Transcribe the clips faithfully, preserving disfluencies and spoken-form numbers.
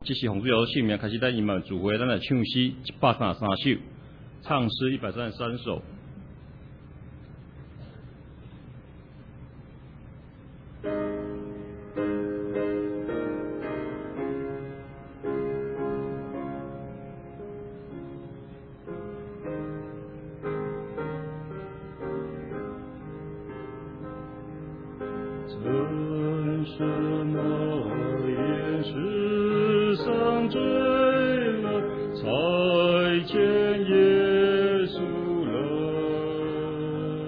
这是洪水老师姓名开始，咱伊嘛组会，咱来唱诗一百三十三首，唱诗一百三十三首。 曾是那岩石上坠了，才见耶稣来，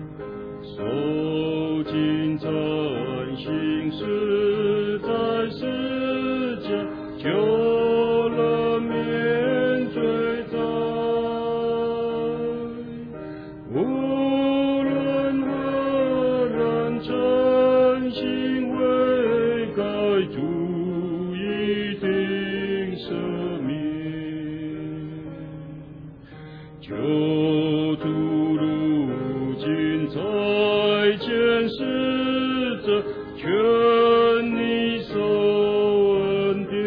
受尽真心实在世家，救了免罪灾。无论何人诚心悔改，主一定赦免。救主如今在见使者，劝你受恩典。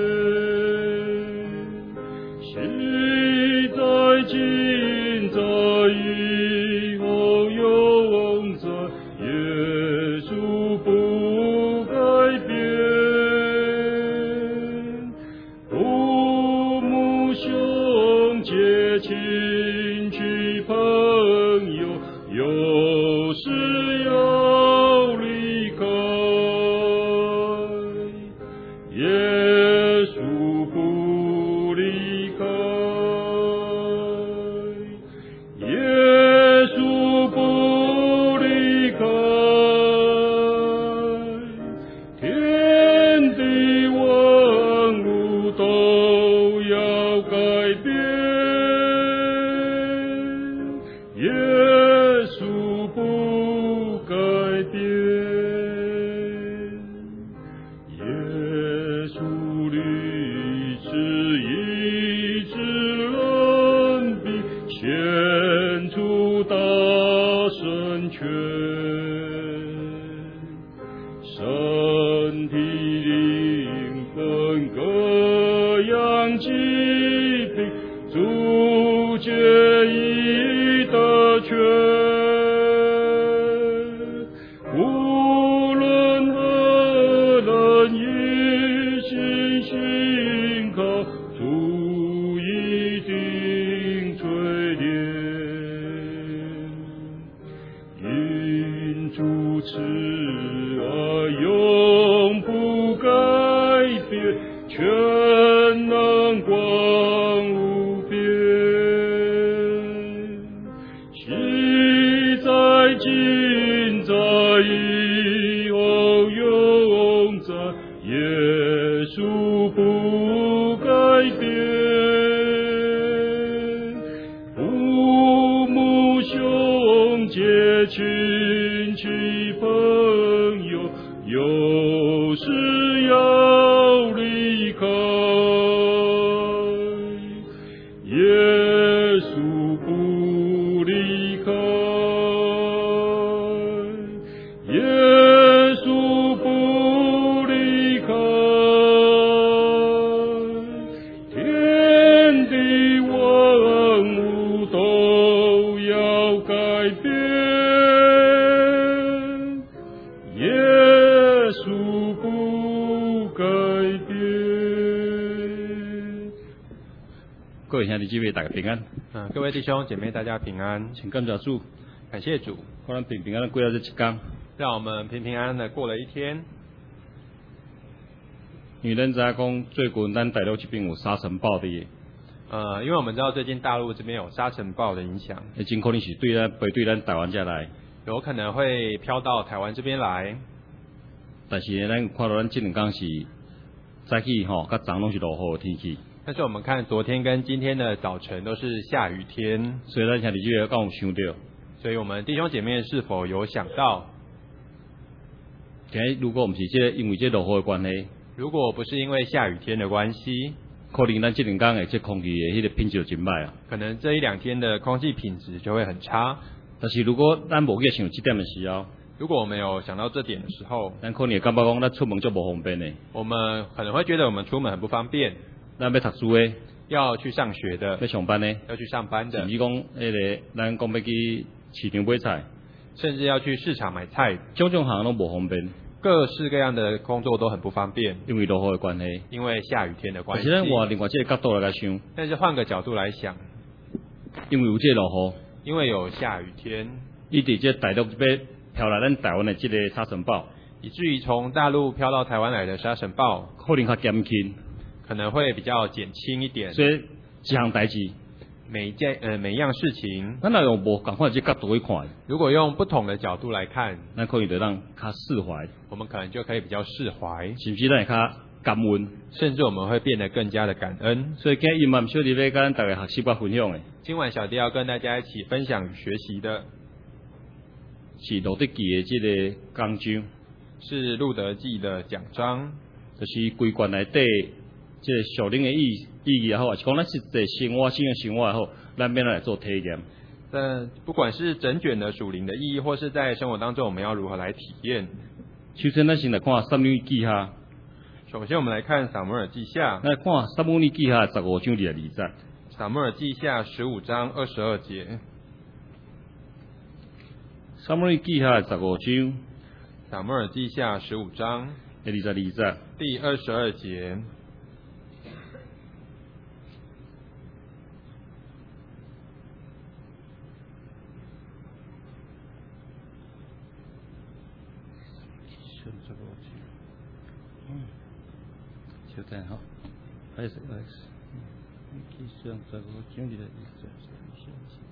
昔在今在以后永在，耶稣不改变。父母兄姐亲戚朋友，有时要离开，耶稣不离开，耶稣不离开，天地万物都要改变，耶稣不改变，耶稣立志医治人病，献出大神权，身体灵魂各样疾病，主皆已得全。无论何人一心信靠，主一定垂怜。因主慈爱永不改变，全能光无边。昔在今在以后永在，耶稣不改变。父母兄姐亲戚朋友，有时要离开，耶稣不离开，耶稣不离开，天地万物都要改变，耶稣不改变。 各位兄弟姐妹，大家平安。 嗯，各位弟兄姐妹，大家平安， 请感谢主， 感谢主， 可能平平安安过了这一天。 让我们平平安安的过了一天。 因为咱知影讲，最近咱大陆这边有沙尘暴的， 呃，因为我们知道最近大陆这边有沙尘暴的影响， 也真可能是对咱飞对咱台湾这来。 有可能会飘到台湾这边来。 但是呢，咱看到咱这两天是早起吼，甲昨拢是落雨的天气。 但是我们看昨天跟今天的早晨都是下雨天， 所以咱兄弟姐妹敢有想到， 所以我们弟兄姐妹是否有想到， 今日如果唔是这个因为这落雨的关系， 如果不是因为下雨天的关系， 可能咱这两天的这空气的迄个品质就真歹啊。 可能这一两天的空气品质就会很差。 但是如果咱无去想这点的时候， 如果我们有想到这点的时候， 咱可能会感觉讲咱出门就无方便的， 我们可能会觉得我们出门很不方便， 咱要读书的， 要去上学的， 要上班的， 要去上班的， 甚至讲迄个咱讲要去市场买菜， 甚至要去市场买菜， 种种行拢无方便， 各式各样的工作都很不方便， 因为落雨的关系。 因为下雨天的关系。 但是咱换另外这个角度来想， 但是换个角度来想， 因为有这个落雨， 因为有下雨天， 伊伫这大陆要飘来咱台湾的这个沙尘暴， 以至于从大陆飘到台湾来的沙尘暴， 可能较减轻， 可能会比较减轻一点。 所以一项代志， 每一件呃每一样事情， 咱若用无共款这角度去看， 如果用不同的角度来看， 咱可能就让较释怀， 我们可能就可以比较释怀， 甚至咱会较感恩， 甚至我们会变得更加的感恩。 所以今日伊嘛小弟要跟大家学习甲分享的， 今晚小弟要跟大家一起分享与学习的是路得记的这个讲章， 是路德记的讲章， 就是规卷内底这个属灵的意意义也好，还是讲咱实际生活、新的生活也好，咱免来做体验。 但不管是整卷的属灵的意义，或是在生活当中我们要如何来体验。 首先，咱先来看撒母耳记下。 首先，我们来看撒母耳记下。 来看撒母耳记下十五章第二节。 撒母耳记下十五章二十二节。 撒母耳记下十五章。 撒母耳记下十五章第二十二节。 第二十二节。 稍等哈，开始开始。记上十五章第二十二节。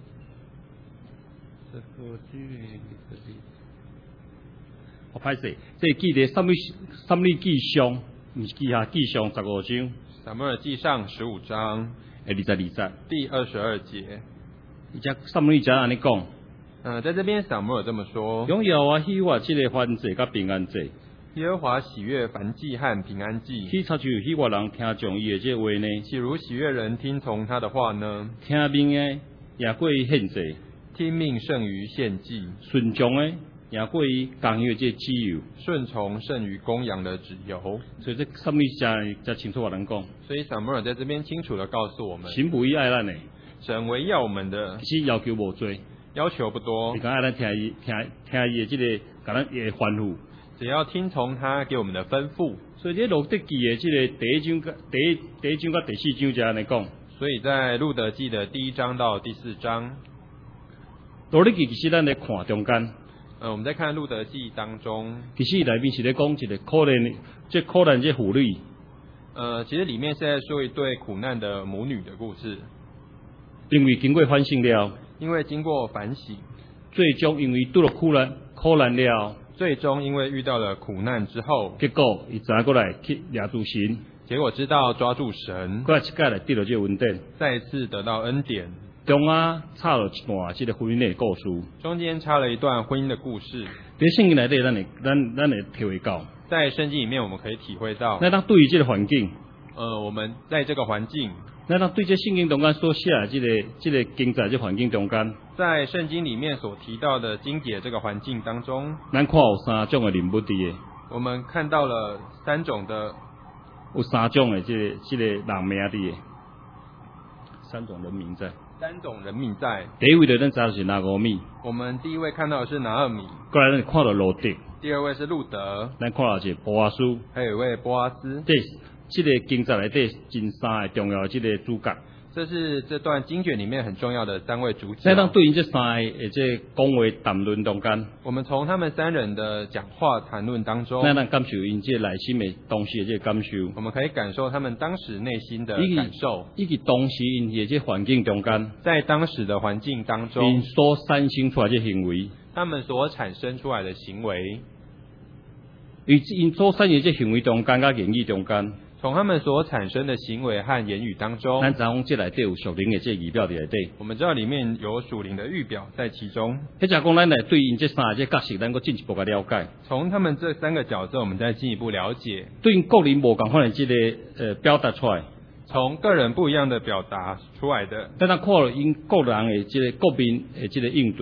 十五章第二十二。我歹势，这记伫撒母撒母耳记上，毋是记下记上十五章。 撒母耳记上十五章诶，二十二节。 第二十二节。 伊只撒母耳只安尼讲。 呃，在这边撒母耳这么说： 荣耀啊，喜悦这个燔祭甲平安祭。 耶和华喜悦燔祭和平安祭。 岂亲像喜悦人听从伊的这话呢？ 岂如喜悦人听从他的话呢？ 听命的也过于献祭， 听命胜于献祭； 顺从的也过于公约这自由， 顺从胜于公羊的脂油。 所以这撒母耳才清楚话人讲。 所以撒母耳在这边清楚的告诉我们： 神不以爱咱的， 神唯要我们的， 其实要求无多， 要求不多， 你讲爱咱听伊听听伊的这个，甲咱也吩咐。 只要听从他给我们的吩咐。 所以这路得记的这个第一章、第一第一章甲第四章就安尼讲。 所以在路德记的第一章到第四章， 路得记其实咱在看中间。 呃，我们在看路德记当中， 其实内面是在讲一个可怜的，这可怜这妇女。 呃，其实里面是在说一对苦难的母女的故事。 因为经过反省了， 因为经过反省， 最终因为拄了苦难苦难了。 最终因为遇到了苦难之后， 结果伊再过来去抓住神， 结果知道抓住神， 过来一届来得到这个恩典， 再次得到恩典。 中啊插了一段这个婚姻的故事， 中间插了一段婚姻的故事。 在圣经内底，咱会咱咱会体会到， 在圣经里面我们可以体会到， 咱当对于这个环境， 呃，我们在这个环境， 咱当对这圣经中间所写的这个这个经在这环境中间， 在圣经里面所提到的经节这个环境当中， 咱看有三种的人物伫的， 我们看到了三种的， 有三种的这个这个人名伫的，三种人名在。 三种人命在。 第一位的咱知道是拿俄米， 我们第一位看到的是拿俄米， 过来咱看到罗德， 第二位是路德， 咱看到是波阿斯， 还有一位波阿斯。 这这个经在内底真三个重要的这个主角。 这是这段经卷里面很重要的三位主角。 咱当对因这三个诶这讲话谈论中间， 我们从他们三人的讲话谈论当中， 咱能感受因这内心的当时的这个感受。 我们可以感受他们当时内心的感受， 以及当时因的这环境中间， 在当时的环境当中， 因所产生出来这行为， 他们所产生出来的行为， 因因所产生的这行为中间甲言语中间。 从他们所产生的行为和言语当中， 咱知影这内底有属灵的这仪表伫内底。 我们知道里面有属灵的预表在其中。 迄只讲咱来对因这三个这角色，咱搁进一步个了解。 从他们这三个角色，我们再进一步了解。 对因个人无共款的这个呃表达出来。 从个人不一样的表达出来的。 咱当看了因个人的这个各面的这个应对。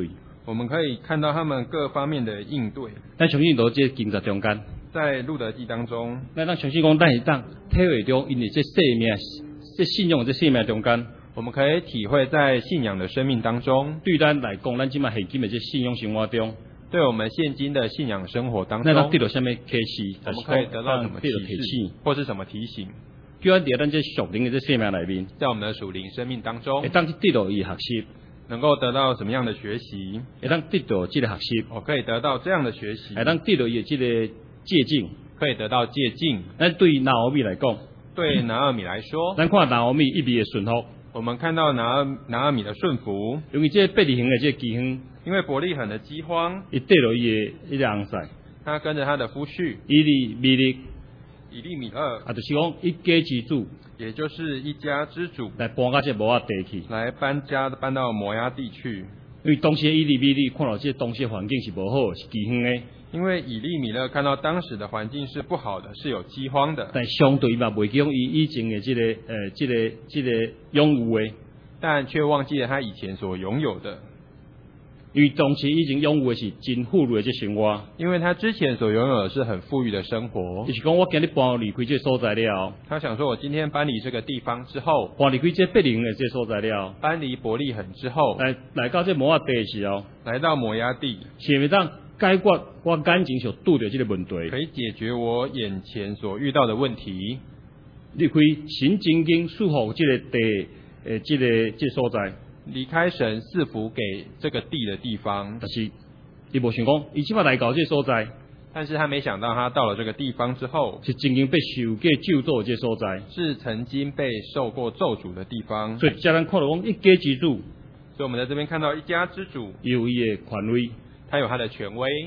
我们可以看到他们各方面的应对。 咱相信到这经在中间， 在路德记当中， 咱咱相信讲，咱是当体会中，因为这生命、这信仰、这生命中间， 我们可以体会在信仰的生命当中， 对咱来讲，咱即马现今的这信仰生活中， 对我们现今的信仰生活当中， 咱得到什么启示？ 我们可以得到什么启提示醒， 或是什么提醒？ 叫咱伫咱这属灵的这生命里面， 在我们的属灵生命当中会，当得到伊学习， 能够得到什么样的学习？ 会当得到这个学习， 我可以得到这样的学习， 会当得到伊的这个借鉴。 可以得到借鉴。 咱对拿俄米来讲， 对拿俄米来说， 咱看拿俄米一味的顺服， 我们看到拿俄拿俄米的顺服， 因为这伯利恒的这饥荒， 因为伯利恒的饥荒， 伊得到伊的伊个翁婿， 他跟着他的夫婿伊利米利， 以利米勒， 啊，就是讲一家之主也就是一家之主， 来搬到这摩押地去。 来搬家搬到摩押地去。 因为当时的伊利米利看到这当时的环境是无好，是饥荒的， 因为以利米勒看到当时的环境是不好的，是有饥荒的， 但相对嘛袂记讲伊以前的这个呃这个这个拥有的， 但却忘记了他以前所拥有的。 因为当时以前拥有的是真富裕的这生活。 因为他之前所拥有的是很富裕的生活就，是讲我今日搬离开这个所在了， 他想说，我今天搬离这个地方之后， 搬离开这伯利恒的这个所在了， 搬离伯利恒之后， 来来到这摩押地的时候， 来到摩押地， 是会当解决我眼前所拄着这个问题， 可以解决我眼前所遇到的问题， 离开神真经束缚这个地呃这个这个所在， 离开神赐福给这个地的地方， 但是伊无想讲，伊即摆来到这个所在， 但是他没想到他到了这个地方之后， 是曾经被受过咒诅的这个所在， 是曾经被受过咒诅的地方， 所以叫咱看到讲一家之主， 所以我们在这边看到一家之主， 伊有伊的权威， 他有他的权威，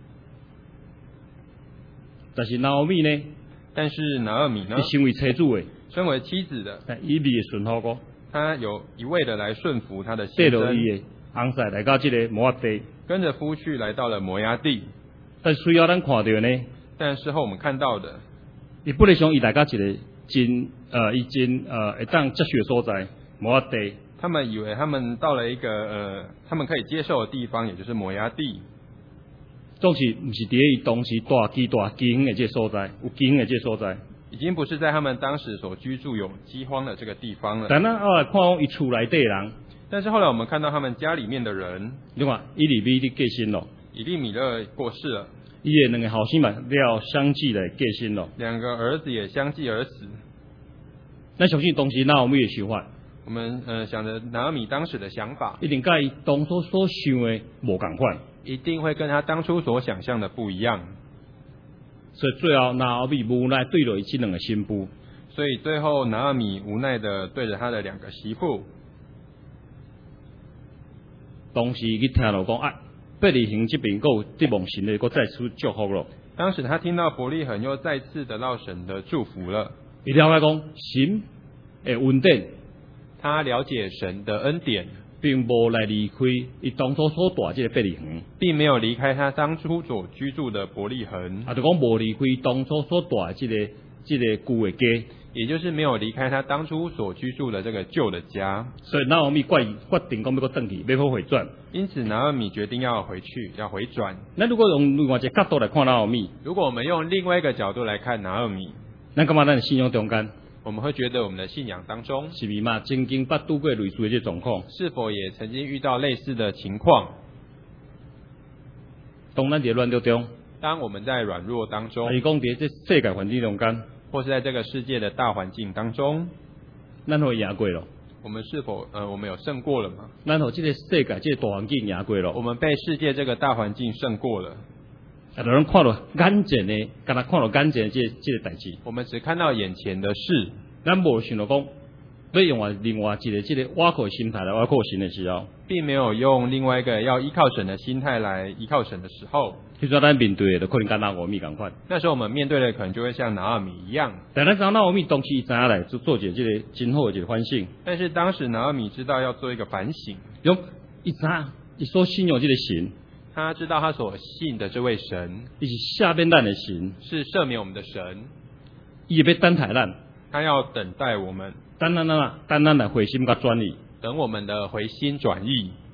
但是拿俄米呢， 但是拿俄米呢， 伊身为妻子的， 身为妻子的， 但伊未会顺服过， 他有一味的来顺服他的带先生， 到伊的翁婿来到这个摩押地， 跟着夫婿来到了摩押地， 但随后咱看到呢， 但事后我们看到的， 伊本来想伊来到一个真呃伊真呃会当接受的所在摩押地， 他们以为他们到了一个呃他们可以接受的地方，也就是摩押地， 总是毋是伫咧伊当时大饥大饥荒的这个所在，有饥荒的这个所在。 已经不是在他们当时所居住有饥荒的这个地方了。 但咱后来看讲伊厝内底的人， 但是后来我们看到他们家里面的人， 你看伊利米的过身咯， 以利米勒过世了， 伊的两个后生嘛了相继来过身咯。 两个儿子也相继而死。 咱相信当时拿俄米的想法， 我们呃想着拿俄米当时的想法， 一定甲伊当初所想的无共款， 一定会跟他当初所想象的不一样。 所以最后拿俄米无奈对落伊这两个新妇， 所以最后拿俄米无奈的对着他的两个媳妇， 当时去听到讲啊，伯利恒这边佫有得望神的，佫再次祝福咯。 当时他听到伯利恒又再次得到神的祝福了， 伊了解讲神的恩典， 他了解神的恩典， 并无来离开伊当初所住这个伯利恒。 并没有离开他当初所居住的伯利恒， 啊，就讲无离开当初所住的这个这个旧的家， 也就是没有离开他当初所居住的这个旧的家。 所以拿俄米决决定讲要搁转去，要好回转。 因此拿俄米决定要回去，要回转。 咱如果用另外一个角度来看拿俄米， 如果我们用另外一个角度来看拿俄米， 咱感觉咱的信仰中间我们会觉得我们的信仰当中是咪嘛曾经捌拄过类似的这状况？ 是否也曾经遇到类似的情况？ 当咱伫乱流中， 当我们在软弱当中啊，伊讲伫这世界环境中间， 或是在这个世界的大环境当中， 咱会赢过咯。 我们是否呃我们有胜过了吗？ 咱互这个世界这个大环境赢过咯。 我们被世界这个大环境胜过了。 啊，咱看到眼前的，敢若看到眼前的这这个代志， 我们只看到眼前的事， 咱无想到讲要用外另外一个这个倚靠心态来倚靠神的时候， 并没有用另外一个要依靠神的心态来依靠神的时候， 其实咱面对的就可能跟拿俄米共款。 那时候我们面对的可能就会像拿俄米一样。 但咱知道拿俄米当时伊知影来做做一个这个真好的一个反省， 但是当时拿俄米知道要做一个反省， 用伊知影伊所信仰这个神， 他知道他所信的这位神伊是下面咱的神， 是赦免我们的神， 伊要等待咱， 他要等待我们， 等咱啦，等咱来回心甲转意。 等我们的回心转意。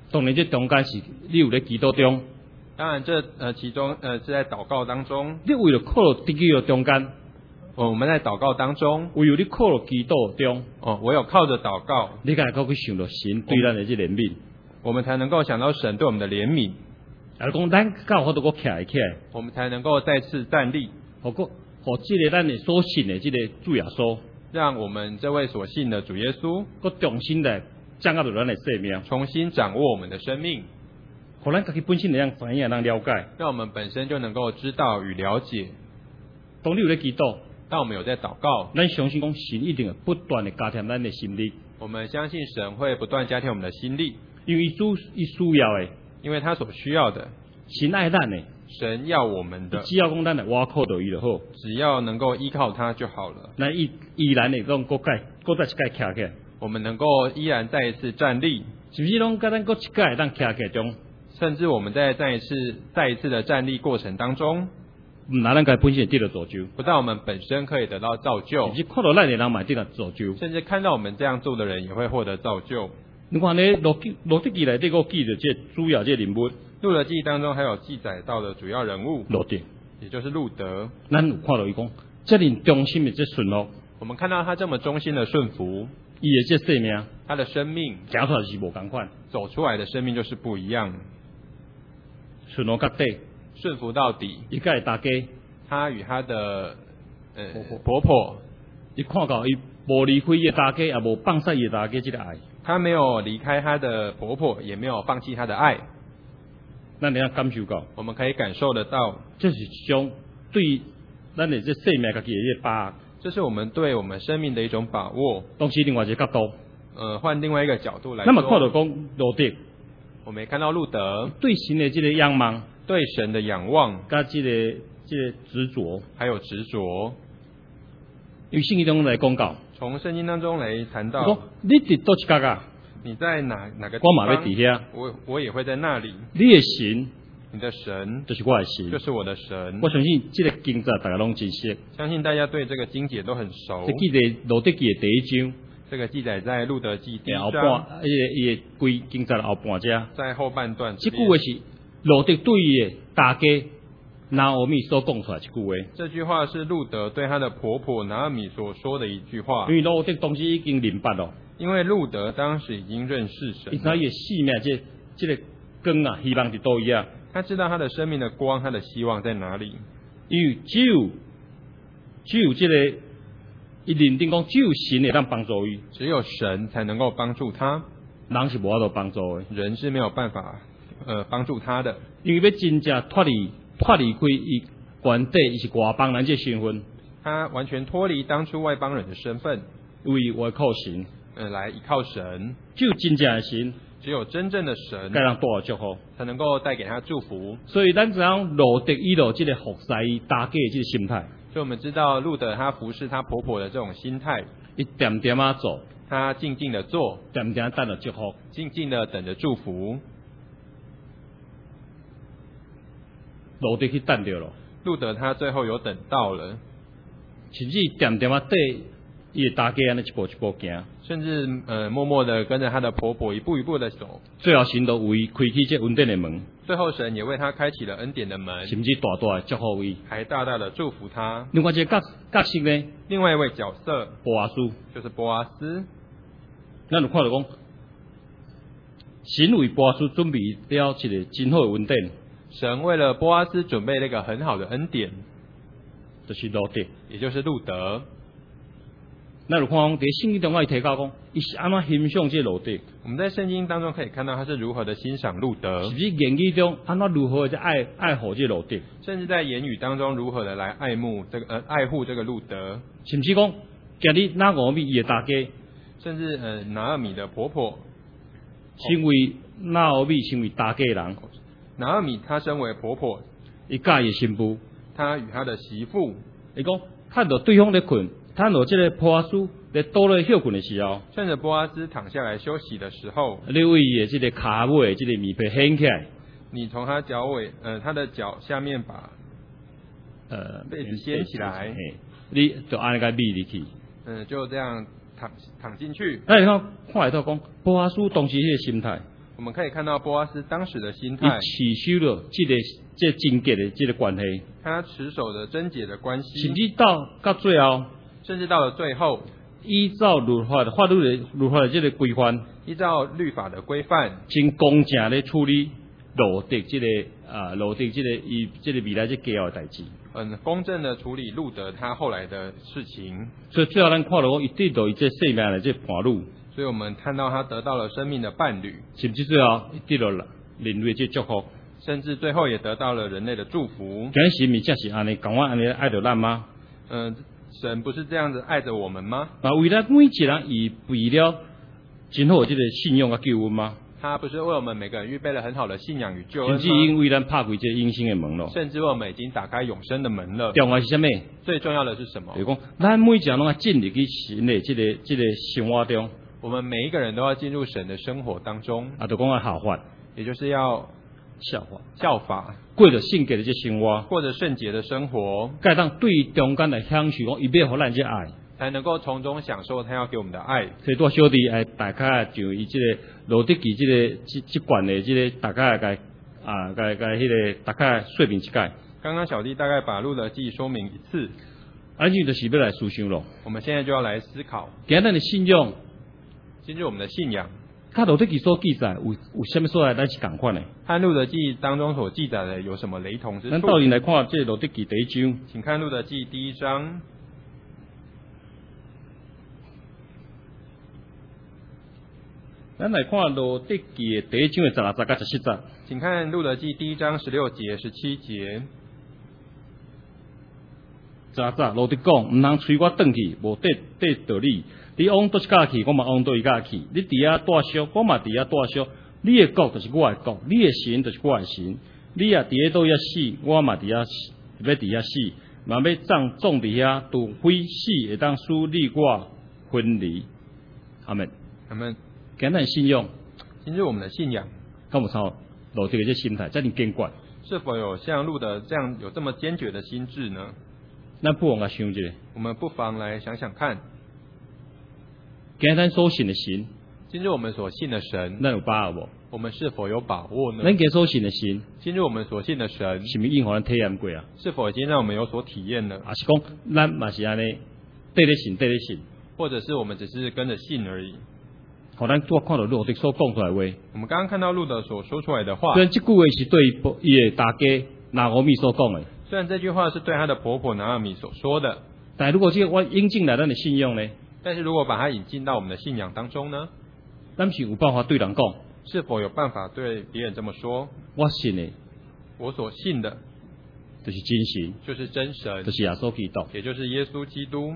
当然，这中间是你有咧祈祷中， 当然这呃其中呃是在祷告当中， 你为了靠了伫基督中间， 哦我们在祷告当中， 唯有你靠了祈祷中， 哦我有靠着祷告， 你才能够去想到神对咱的这怜悯。 我们才能够想到神对我们的怜悯， 啊，讲咱才有法度个起来起来， 我们才能够再次站立， 互个互这个咱的所信的这个主耶稣， 让我们这位所信的主耶稣个重新来掌握着咱的生命， 重新掌握我们的生命， 互咱家己本身能知影、能了解。 让我们本身就能够知道与了解。 当你有咧祈祷， 当我们有在祷告， 咱相信讲神一定会不断的加添咱的心力， 我们相信神会不断加添我们的心力， 因为主伊需要的， 因为他所需要的， 神爱咱的， 神要我们的， 只要讲咱来挖靠到伊就好。 只要能够依靠他就好了。 咱依依然的讲，搁改，搁再一改徛起来， 我们能够依然再一次站立， 是不是？拢甲咱搁一改当徛起来中， 甚至我们在再一次、再一次的站立过程当中， 毋拿咱家本身得到造就， 不但我们本身可以得到造就， 甚至看到咱的人嘛得到造就。 甚至看到我们这样做的人也会获得造就。 你看咧，罗记罗德记内底个记着这主要这人物， 路德记当中还有记载到的主要人物， 罗德， 也就是路德。 咱有看到伊讲，这人忠心的这顺路， 我们看到他这么忠心的顺服， 伊的这生命， 他的生命行出来是无共款， 走出来的生命就是不一样， 顺路到底， 顺服到底。 伊甲伊大家， 他与他的呃婆婆婆婆， 伊看到伊无离开伊的大家，也无放弃伊的大家这个爱， 他没有离开他的婆婆，也没有放弃他的爱。 咱能感受到， 我们可以感受得到， 这是一种对咱的这生命家己的这把握。 这是我们对我们生命的一种把握。 当时另外一个角度， 呃，换另外一个角度来那么看到说， 讲罗德我们也看到路德对神的这个仰望， 对神的仰望， 甲这个这个执着， 还有执着。 因为圣经中来讲到， 从圣经当中来谈到， 讲你伫倒一角啊， 你在哪哪个地我嘛要方， 伫遐， 我我也会在那里。 你的神你的神就是我的神， 就是我的神。 我相信这个经节大家拢真熟， 相信大家对这个经节都很熟这。记得罗德记的第一章， 这个记载在路德记第一后章， 半，伊个伊个规经节的后半只， 在后半段这这边。 句话是罗德对伊的大家拿俄米所讲出来一句话， 这句话是路德对他的婆婆拿俄米所说的一句话因，为罗德当时已经明白了， 因为路德当时已经认识神了， 伊知伊的性命这这个光啊，希望伫倒伊啊， 他知道他的生命的光，他的希望在哪里。 因为只有只有这个，伊认定讲只有神会当帮助伊， 只有神才能够帮助他， 人是无法度帮助的， 人是没有办法呃帮助他的。 因为要真正脱离脱离开伊原底伊是外邦人这身份， 他完全脱离当初外邦人的身份， 因为我靠神， 呃，来依靠神。 只有真正的神， 只有真正的神该人带来祝福。 才能够带给他祝福。 所以咱知影罗德伊落这个服侍伊大家的这个心态， 所以我们知道路德他服侍他婆婆的这种心态， 伊点点啊做， 他静静的做， 点点等着祝福。 静静的等着祝福。 罗德去等着咯， 路德他最后有等到了， 甚至点点啊缀伊的大家安尼一步一步行， 甚至呃默默的跟着他的婆婆一步一步的走。 最后神都为开启这恩典的门， 最后神也为他开启了恩典的门， 甚至大大的祝福伊。 还大大的祝福他。 另外一个角角色呢， 另外一位角色波阿斯， 就是波阿斯， 咱有看到讲，神为波阿斯准备了一个真好的恩典， 神为了波阿斯准备了一个很好的恩典， 就是罗德。 也就是路德。 咱有看讲，伫圣经中我提到讲，伊是安怎欣赏这罗德，是我们在圣经当中可以看到他是如何的欣赏路德不，是言语中安怎如何的爱爱护这罗德， 甚至在言语当中如何的来爱慕这个呃爱护这个路德， 甚至讲今日拿俄米伊的大家， 甚至呃拿俄米的婆婆， 成为拿俄米成为大家的人， 拿俄米她身为婆婆， 伊甲伊的新妇， 她与她的媳妇， 伊讲看到对方咧困，看到这个波阿斯咧倒咧休困的时候， 趁着波阿斯躺下来休息的时候， 你为伊的这个骹尾这个棉被掀起来， 你从他脚尾呃他的脚下面把呃被子掀起来， 嘿你就安尼个密入去。 嗯、呃就这样躺躺进去。 那你看看下头讲波阿斯当时迄个心态， 我们可以看到波阿斯当时的心伊态， 持守了这个这个贞洁的这个关系， 他持守的贞洁的关甚系， 至到到最后， 甚至到了最后， 依照律法的法律的律法的这个规范， 依照律法的规范， 真公正的处理罗德这个啊罗德这个伊这个未来这个家的代志。 嗯，公正的处理路德他后来的事情， 所以最后咱看到讲，伊得到伊这生命的这伴侣， 所以我们看到他得到了生命的伴侣， 甚至最后伊得到了人类这祝福。 甚至最后也得到了人类的祝福。 今时咪正是安尼，讲我安尼爱着咱吗？ 嗯，神不是这样子爱着我们吗？ 啊，为了每一个人，伊为了今后这个信仰甲救恩吗？ 他不是为我们每个人预备了很好的信仰与救甚恩吗？ 至因为咱拍开这永生的门咯。 甚至为我们已经打开永生的门了。 重要是啥物？ 最重要的是什么就是讲，咱每一个人拢要进入去神的这个这个生活中， 我们每一个人都要进入神的生活当中， 啊，就讲要效法、 也就是要效法， 效法， 过着圣洁的这生活， 过着圣洁的生活， 该当对中间来享受讲，伊要互咱这爱。 才能够从中享受他要给我们的爱。 所以多小弟哎，大家就以这个罗德基这个这这管的这个大家该啊该该迄个大家说明一解。 刚刚小弟大概把路德记说明一次， 安尼就是要来思想咯。 我们现在就要来思考， 今日的信仰， 今日我们的信仰， 甲罗德基所记载有有啥物所在，咱是共款的。 和路德记当中所记载的有什么雷同之咱处？ 倒进来看这罗德基第一章， 请看路德记第一章。 咱来看罗德记的第一章的十六节到十七节。 请看路德记第一章十六节、十七节。 十六节罗德讲，毋通催我转去，无得得到你。你往倒一家去，我嘛往倒一家去。你伫遐住宿，我嘛伫遐住宿。你的国就是我的国，你的神就是我的神。你也伫遐倒遐死，我嘛伫遐死，要伫遐死，嘛要葬葬伫遐，除非死会当使你我分离。阿门。 我们今日信仰， 今日我们的信仰敢有操罗德的这心态，遮尔坚决。 是否有像路德这样有这么坚决的心智呢？ 咱不妨来想一下， 我们不妨来想想看， 今日咱所信的神， 今日我们所信的神， 咱有把握无？ 我们是否有把握呢？ 咱今日所信的神， 今日我们所信的神， 是毋是应互咱体验过啊？ 是否已经让我们有所体验呢？ 还是讲咱嘛是安尼，对咧信，对咧信， 或者是我们只是跟着信而已？ 互咱拄看到罗德所讲出来的话， 我们刚刚看到路德所说出来的话， 虽然这句话是对伊的大家拿俄米所讲的， 虽然这句话是对他的婆婆拿阿米所说的， 但如果这个我引进来咱的信仰呢， 但是如果把它引进到我们的信仰当中呢， 咱是有办法对人讲， 是否有办法对别人这么说？ 我信的我所信的就是真神， 就是真神， 就是耶稣基督， 也就是耶稣基督。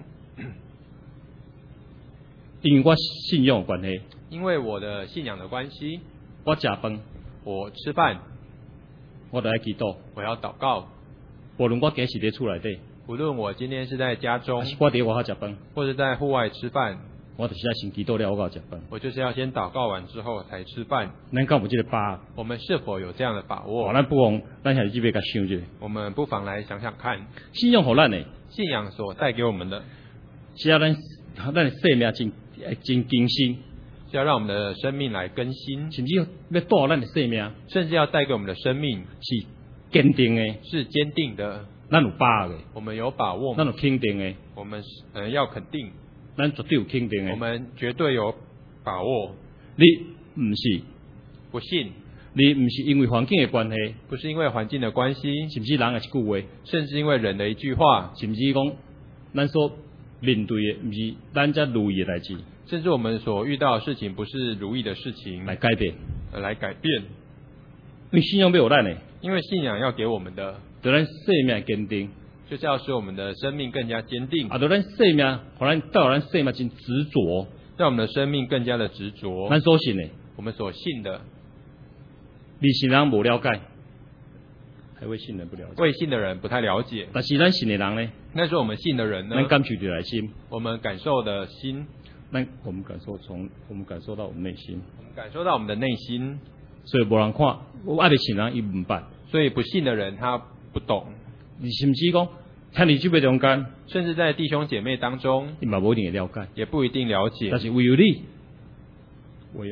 因为我信仰的关系， 因为我的信仰的关系， 我食饭， 我吃饭， 我就爱祈祷， 我要祷告。 无论我今是伫厝内底， 无论我今天是在家中还，是我伫外口食饭， 或者在户外吃饭， 我就是要先祈祷了，我才食饭。 我就是要先祷告完之后才吃饭。 咱敢有这个把握？ 我们是否有这样的把握？ 哦，咱不妨咱下日要甲想一下， 我们不妨来想想看， 信仰互咱的， 信仰所带给我们的， 是要咱咱的生命真真更新， 是要让我们的生命来更新， 甚至要带咱的生命甚至要带给我们的生命是坚定的， 是坚定的。 咱有把握的， 我们有把握吗？ 咱有肯定的， 我们呃要肯定， 咱绝对有肯定的。 我们绝对有把握。 你毋是， 不信， 你毋是因为环境的关系， 不是因为环境的关系， 甚至人的一句话， 甚至因为人的一句话， 甚至讲咱所面对的，毋是咱遮如意的代志甚至我们所遇到的事情不是如意的事情来改变。 而来改变。 因为信仰要有咱的， 因为信仰要给我们的， 对咱生命坚定， 就是要使我们的生命更加坚定， 啊，对咱生命，互咱带咱生命真执着。 让我们的生命更加的执着。 咱所信的， 我们所信的， 未信人无了解，还未信人不了解。 未信的人不太了解， 但是咱信的人呢， 但是我们信的人呢咱，感受着内心， 我们感受的心， 咱我们感受从我们感受到我们内心， 我们感受到我们的内心， 所以无人看，我爱的信人伊唔捌， 所以不信的人他不懂， 你甚至讲，听你这边中间， 甚至在弟兄姐妹当中伊嘛无一定会了解， 也不一定了解但，是唯有你，唯有你，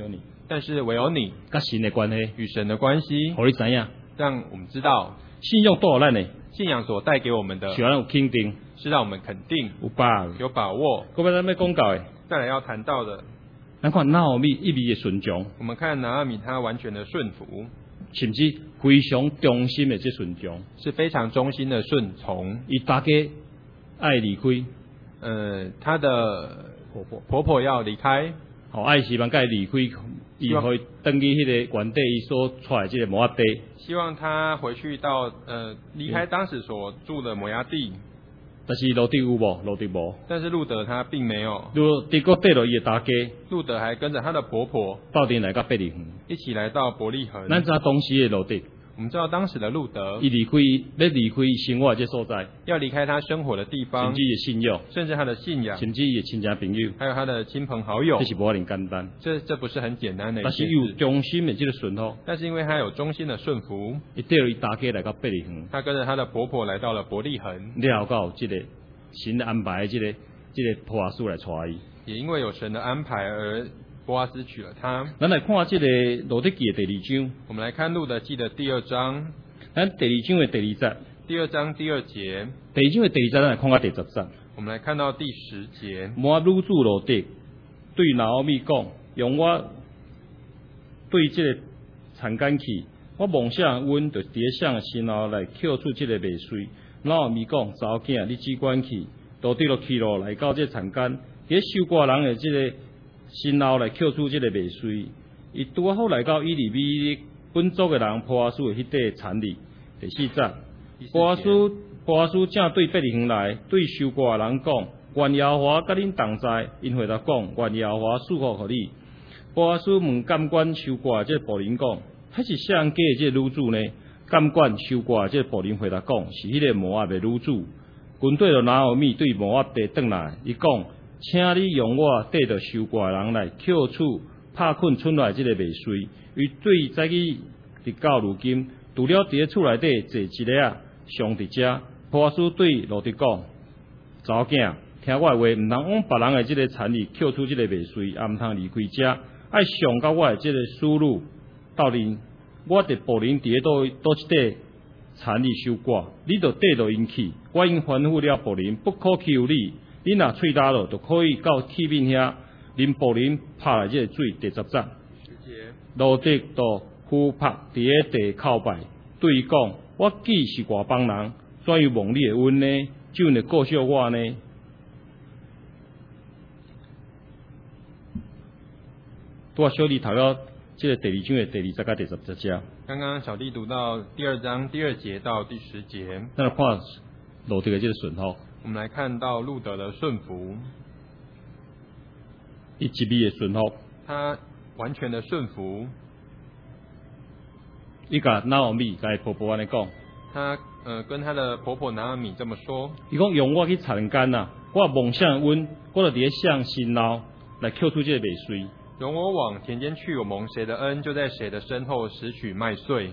但是唯有你甲神的关系， 与神的关系， 互你知影， 让我们知道信仰带互咱的， 信仰所带给我们的是让咱有肯定， 是让我们肯定有把握。 有把握。 搁要咱要讲到的， 再来要谈到的， 咱看拿俄米一味的顺从， 我们看拿俄米他完全的顺服， 甚至非常忠心的这顺从， 是非常忠心的顺从。 伊大家爱离开， 呃，他的婆婆， 婆婆要离开， 吼爱希望甲伊离开，伊可以登记迄个原地伊所出来这个摩押地。 希望他回去到呃离开当时所住的摩押地。 但是路德有无？路德无。 但是路德他并没有， 路德搁缀落伊的大家， 路德还跟着他的婆婆斗阵来到伯利恒。 一起来到伯利恒。 咱知道当时的路德， 我们知道当时的路德伊离开要离开生活这所在， 要离开他生活的地甚方， 至伊的信仰， 甚至他的信仰， 甚至伊的亲戚朋友， 还有他的亲朋好友， 这是无遐简单。 这这不是很简单的一但是件事。 有忠心的这个顺服， 但是因为他有忠心的顺服， 伊缀落伊大家来到伯利恒， 他跟着他的婆婆来到了伯利恒， 了到这个神的安排的这个这个波阿斯来带伊。 也因为有神的安排而波阿斯娶了她。 咱来看这个路德记的第二章， 我们来看路德记的第二章， 咱第二章的第二节， 第二章第二节， 第二章的第二节咱来看到第十节。 我们来看到第十节。 摩押女主路德对拿俄米讲：用我对这个田间去，我梦想阮就伫想的时候来扣出这个麦穗。拿俄米讲：查某囝，你只管去，路德就去咯，来到这田间，伫收割人的这个身后来扣出这个麦穗。伊拄啊好来到伊利米本族的人波阿斯的迄块田里。第四节，波阿斯波阿斯正对伯利恒来，对收割的人讲：愿耶和华甲恁同在。因回答讲：愿耶和华赐福互你。波阿斯问监管收割的这个仆人讲：迄是啥人嫁的这个女主呢？监管收割的这个仆人回答讲：是迄个摩押的女主。军队就拿俄米对摩押地转来，伊讲：请你用我缀着收割的人来扣取拍困村内这个麦穗。伊对早起直到如今，除了伫咧厝内底坐一个啊，上伫遮。波阿斯对路德讲：查某囝，听我的话，毋通往别人的这个田里扣取这个麦穗，也毋通离开遮，爱上到我的这个思路。到底我伫仆人伫咧倒倒一块田里收割，你就缀着因去。我已经吩咐了仆人，不可欺负你。你若喙焦了，就可以到器面遐，恁仆人拍来这个水。第十节，路德就呼拍伫咧地叩拜，对伊讲：我既是外邦人，怎样蒙你的恩呢？怎会顾惜我呢？拄啊，小弟读了这个第二章的第二节甲第十节节。 刚刚小弟读到第二章第二节到第十节， 咱来看路德的这个顺服。 我们来看到路德的顺服， 伊一味的顺服， 他完全的顺服。 伊甲拿俄米甲伊婆婆安尼讲， 他呃跟他的婆婆拿俄米这么说， 伊讲用我去田间呐，我梦想阮，我就伫咧向辛劳来扣出这个麦穗。 容我往田间去，我蒙谁的恩，就在谁的身后拾取麦穗。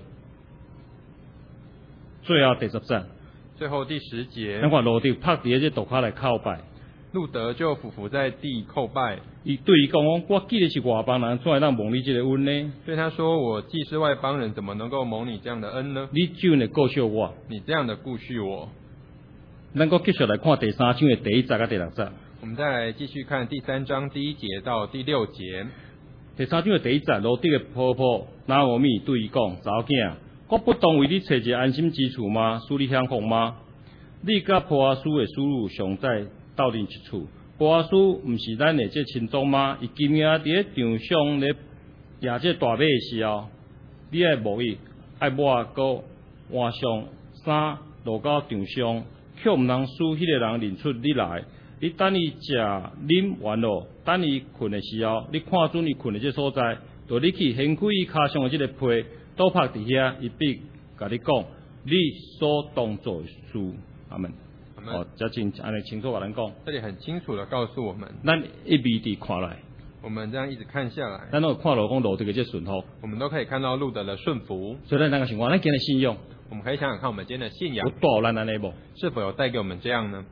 最后第十节， 最后第十节， 咱看路德拍伫咧这土骹来叩拜， 路德就俯伏在地叩拜。 伊对伊讲：我既然是外邦人，怎会当蒙你这个恩呢？ 对他说：我既是外邦人，怎么能够蒙你这样的恩呢？ 你怎会顾惜我？ 你这样的顾恤我。 咱搁继续来看第三章的第一节甲第六节。 我们再来继续看第三章第一节到第六节。 第三章的第一节，路德的婆婆拿俄米对伊讲：查某囝，我不当为你找一个安心之处吗？使你享福吗？你甲波阿斯的思路常在斗阵一处。波阿斯毋是咱的这亲族吗？伊今仔伫咧场上咧野这大马的时候，你爱无伊爱我搁换上衫落到场上，却毋通使迄个人认出你来。你等伊食啉完咯，等伊困的时候，你看准伊困的这所在，就你去掀开伊骹上的这个被，倒拍伫遐，伊必甲你讲你所当做的事。阿门。哦，这真安尼清楚甲咱讲。 这里很清楚的告诉我们， 咱一味地看来， 我们这样一直看下来， 咱都看到讲路德的这顺服， 我们都可以看到路德的顺服。 所以咱那个情况，咱今日信仰， 我们可以想想看，我们今天的信仰有带互咱安尼无？ 是否有带给我们这样呢？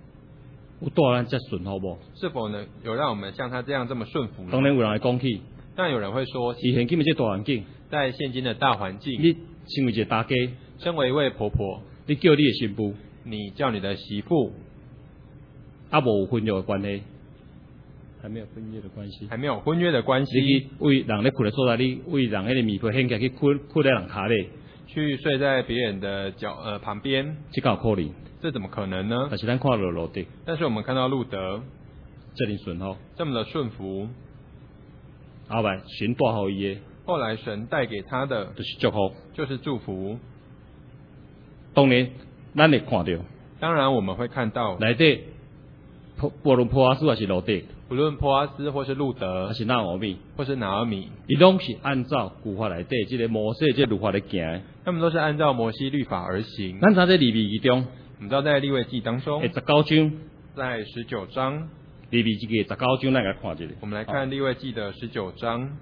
有带咱这顺服无？ 是否呢有让我们像他这样这么顺服呢？ 当然有人会讲起， 但有人会说， 以现今的这大环境， 在现今的大环境， 你身为一个大家， 身为一位婆婆， 你叫你的媳妇， 你叫你的媳妇， 啊无有婚约的关系，还没有婚约的关系， 还没有婚约的关你系， 去为人咧困的所在，你为人迄个棉被掀起来去困困在人骹咧， 去睡在别人的脚呃旁边， 这个有可能。 这怎么可能呢？ 但是咱看到路德， 但是我们看到路德这么顺服， 这么的顺服， 后来神带互伊的， 后来神带给他的就是祝福。 就是祝福。 当然，咱会看到当然我们会看到， 内底，无论波阿斯还是路德， 不论波阿斯或是路德还是拿俄米， 或是拿俄米， 伊拢是按照古法内底即个摩西即个律法来行的。 他们都是按照摩西律法而行。 咱在这利未记中， 我们知道在利未记当中诶，十九章， 在十九章， 利未记嘅十九章，咱来看一下。 我们来看利未记的十九章。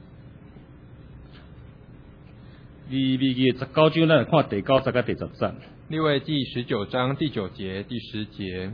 利未记嘅十九章，咱来看第九节甲第十节。 利未记十九章第九节、第十节。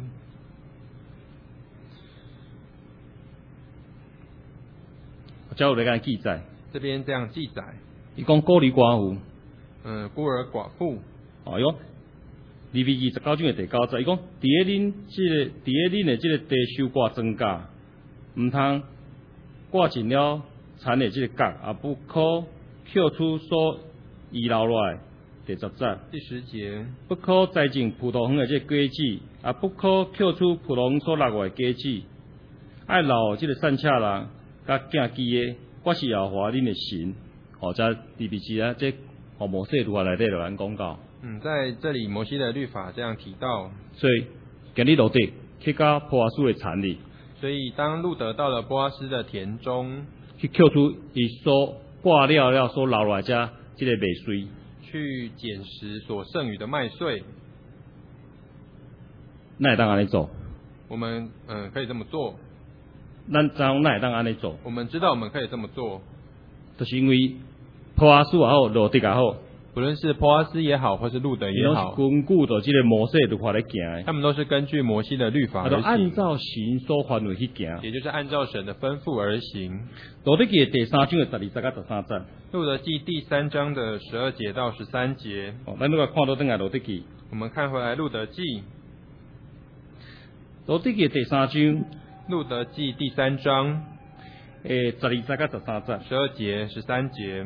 这有咧个记载， 这边这样记载， 伊讲孤儿寡妇， 嗯，孤儿寡妇， 哦哟，利未记十九章嘅第九节，伊讲伫咧恁即个伫咧恁嘅即个地收割庄稼，毋通割尽了田嘅即个角，也不可扣出所遗留落来。第十节， 第十节， 不可栽种葡萄园嘅即个果子，也不可扣出葡萄园所落来嘅果子，爱留即个善车人。甲敬基的，我是耶和华恁的神。哦，在利未记啊，这哦摩西律法内底就咱讲到。 嗯，在这里摩西的律法这样提到。 所以今日路德去到波阿斯的田里， 所以当路德到了波阿斯的田中， 去扣出伊所挂了了所留来遮即个麦穗， 去捡拾所剩余的麦穗。 咱会当安尼做？ 我们嗯、呃、可以这么做。 咱知影咱会当安尼做？ 我们知道我们可以这么做， 就是因为波阿斯也好，路德也好， 不论是波阿斯也好，或是路德也好， 根据着即个摩西律法来行的， 他们都是根据摩西的律法而行， 按照神所范围去行， 也就是按照神的吩咐而行。 路德记第三章的十二节到十三节， 路德记第三章的十二节到十三节。 哦，咱如果看到等下路德记， 我们看回来路德记， 路德记第三章。 路德记第三章， 诶，十二节到十三节， 十二节、十三节。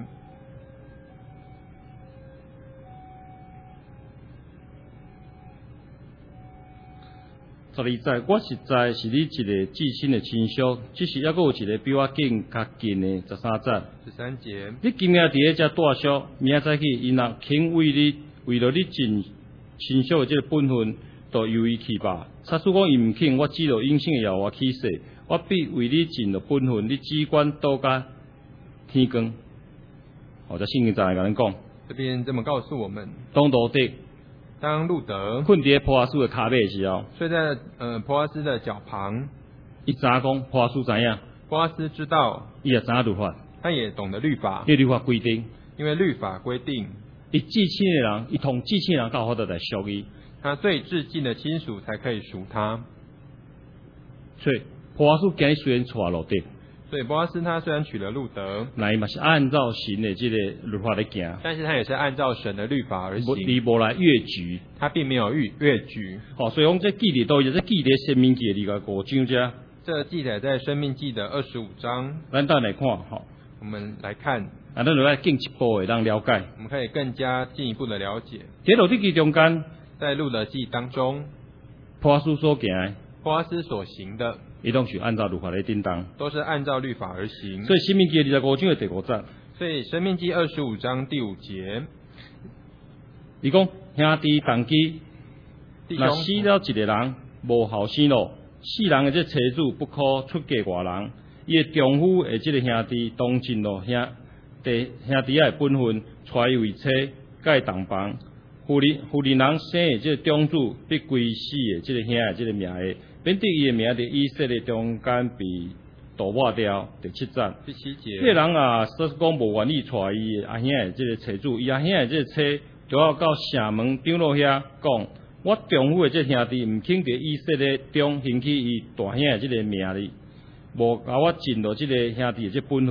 十二节，我实在是你一个至亲的亲属，只是还阁有一个比我更较近的十三节。 十三节， 你今日伫咧遮住宿，明仔早起，因若肯为你为了你尽亲属的这个本分，就由伊去吧。假使讲伊毋肯，我只着应性的要我起誓，我必为你尽了本分，你只管倒甲天光。哦，这圣经再来甲咱讲， 这边这么告诉我们： 当路德当路德困伫咧波阿斯的骹尾的时候， 睡在呃波阿斯的脚旁， 伊知影讲波阿斯知影， 波阿斯知道， 伊也知影律法， 他也懂得律法， 迄律法规定， 因为律法规定， 伊至亲的人，伊同至亲的人才有法度来属伊。 他最至近的亲属才可以赎他。 所以波阿斯今日虽然娶路德， 所以波阿斯他虽然娶了路德， 那伊嘛是按照神的这个律法来行， 但是他也是按照神的律法而行， 伊无来越矩。 他并没有越越矩。 哦，所以讲这记伫倒位，这记伫生命记的二十五章遮， 这记载在生命记的二十五章。 咱等来看吼， 我们来看， 啊，咱就来进一步的让了解。 我们可以更加进一步的了解， 伫路德记中间， 在路德记当中， 波阿斯所行的， 波阿斯所行的， 伊拢是按照律法来叮当。 都是按照律法而行。 所以生命记二十五章的第五节， 所以生命记二十五章第五节， 伊讲兄弟同基， 弟若死兄了一个人，无后生咯，世人的这妻子不可出嫁外人，伊的丈夫的这个兄弟当尽咯兄弟兄弟的本分，娶为妻，甲伊同房。妇人妇人人生的这个种子，必归死的这个兄的这个名的，免得伊的名伫以色列中间被盗抹掉。第七节， 第七节， 这个人啊，说是讲无愿意娶伊的阿兄的这个妻子，伊阿兄的这个妻，就要到城门长老遐讲，我丈夫的这兄弟毋肯伫以色列中兴起伊大兄的这个名哩，无甲我尽到这个兄弟的这本分，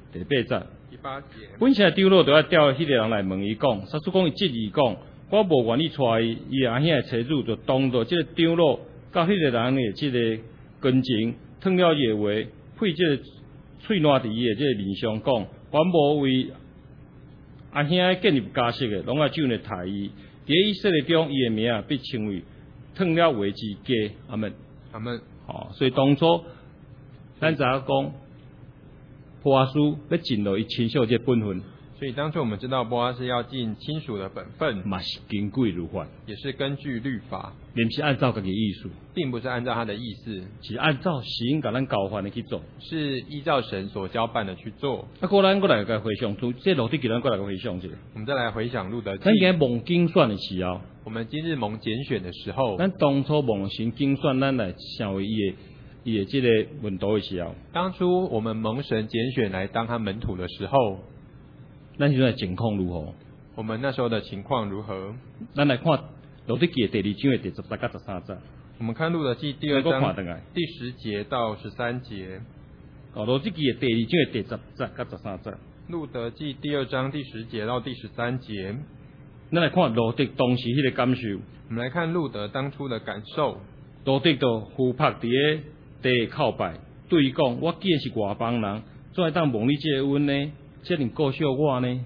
第八节。 第八节， 本城长老就要调迄个人来问伊讲，撒出讲伊质疑讲，我无愿意带伊，伊阿兄的妻子就当着即个长老，甲迄个人的即个跟前，脱了伊的话，配即个喙烂伫伊的即个面上讲，阮无为阿兄建立家室的，拢爱怎来杀伊？伫以色列中，伊的名啊，被称为脱了话之家。阿门。 阿门。 好，所以当初咱知影讲。波阿斯要尽到伊亲属这本分， 所以当初我们知道波阿斯要尽亲属的本分， 嘛是根据律法， 也是根据律法， 并不是按照家己意思， 并不是按照他的意思， 是按照神甲咱交换的去做， 是依照神所交办的去做。 啊，过咱过来个回想，从这路地给咱过来个回想一下。 我们再来回想路德记， 咱今日蒙精选的时候， 我们今日蒙拣选的时候， 咱当初蒙神精选，咱来成为伊的。伊的这个门徒的时候， 当初我们蒙神拣选来当他门徒的时候， 咱现在情况如何？ 我们那时候的情况如何？ 咱来看路得记的第二章的第十节到十三节。 我们看路德记第二章第十节到十三节。 哦，路得记的第二章的第十节到十三节。 路德记第二章第十节到第十三节。 咱来看路得当时迄个感受。 我们来看路德当初的感受。 路得就呼拍伫个地叩拜，对伊讲：我既然是外邦人，怎会当蒙你这个恩呢？这能顾惜我呢？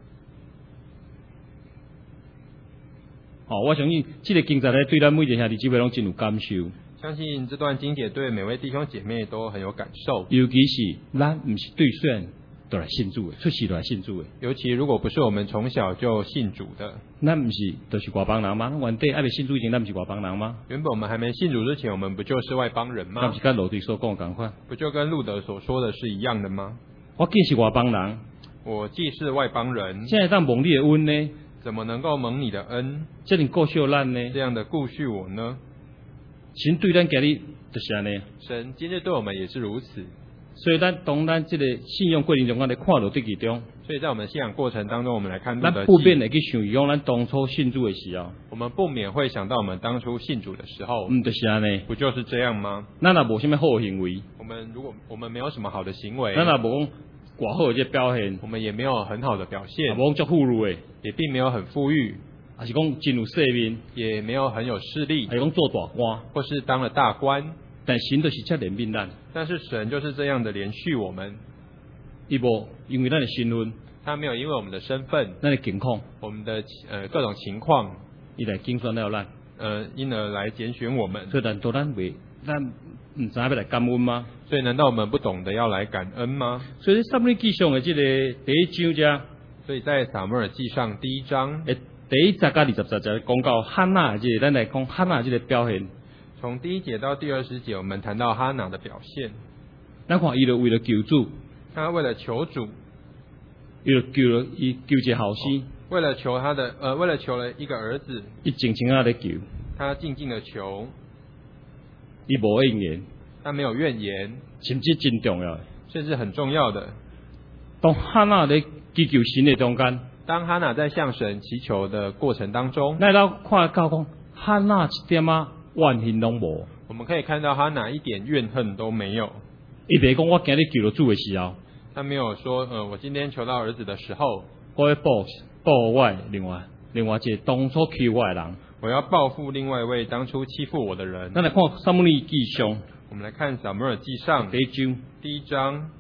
哦，我相信这个经节咧，对咱每一个兄弟姊妹拢真有感受。 相信这段经节对每位弟兄姐妹都很有感受。 尤其是咱唔是对选都来信主的，出世都来信主的。 尤其如果不是我们从小就信主的， 咱唔是都是外邦人吗？原底还没信主以前，咱唔是外邦人吗？ 原本我们还没信主之前，我们不就是外邦人吗？ 那不是跟路得所讲同款？ 不就跟路德所说的是一样的吗？ 我既是外邦人， 我既是外邦人， 现在当蒙你的恩呢？ 怎么能够蒙你的恩？ 这能顾惜咱呢？ 这样的顾恤我呢？ 神对咱今日就是安尼。 神今日对我们也是如此。 所以咱当咱这个信仰过程中，我来看路得记中。 所以在我们信仰过程当中，我们来看路德记。 咱不免会去想讲咱当初信主的时候， 我们不免会想到我们当初信主的时候， 嗯，就是安尼， 不就是这样吗？ 咱也无什么好的行为。 我们如果我们没有什么好的行为， 咱也无讲偌好的这表现， 我们也没有很好的表现， 也无讲足富裕的， 也并没有很富裕， 还是讲真有世面， 也没有很有势力， 还是讲做大官， 或是当了大官。 但神就是这怜悯咱， 但是神就是这样的连续我们， 伊无因为咱的身份， 他没有因为我们的身份、 咱的境况， 我们的呃各种情况， 伊来精选了咱， 呃，因而来拣选我们。 所以难道咱未咱唔知要来感恩吗？ 所以难道我们不懂得要来感恩吗？ 所以撒母耳记上的这个第一章遮， 所以在撒母耳记上第一章， 诶，第一节甲二十节就讲到汉娜的这个，咱来讲汉娜这个表现。 从第一节到第二十节，我们谈到哈拿的表现。 咱看伊就为了救主， 他为了求主， 伊就救了伊救一个后生， 为了求他的呃，为了求了一个儿子， 伊静静啊咧求， 他静静的求， 伊无怨言， 他没有怨言， 甚至真重要的， 甚至很重要的。 当汉娜咧祈求神的中间， 当哈拿在向神祈求的过程当中， 咱到看到讲汉娜一点啊怨恨拢无， 我们可以看到哈拿一点怨恨都没有。 伊袂讲我今日求了主的时候， 他没有说呃，我今天求到儿子的时候， 我要报报我另外另外一个当初求我的人， 我要报复另外一位当初欺负我的人。 咱来看撒母耳记上， 我们来看撒母耳记上第一章第一章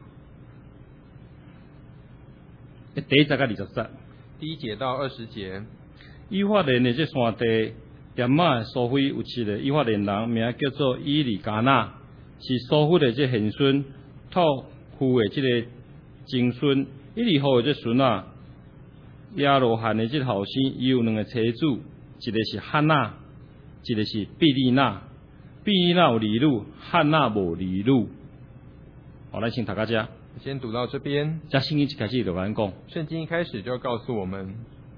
第一节到二十节， 第一节到二十节。 以法莲的这山地，点马的苏菲有一个以法莲人，名叫做以利加纳，是苏菲的这现孙，托付的这个曾孙。以利户的这孙啊，亚罗汉的这后生，伊有两个妻子，一个是汉娜，一个是毕利娜。毕利娜有儿女，汉娜无儿女。好，咱先读到这。 先读到这边。 这圣经一开始就跟讲， 圣经一开始就告诉我们，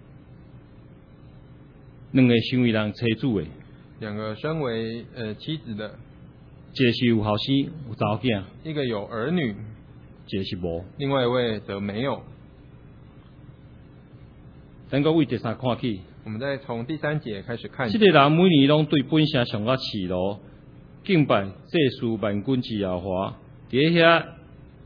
两个身为人妻子的， 两个身为呃妻子的， 一个是有后生有查某囝， 一个有儿女， 一个是无， 另外一位则没有。 咱个为第三看起， 我们再从第三节开始看。 这个人每年拢对本城上个祈祷，敬拜祭司万军之耶和华，伫遐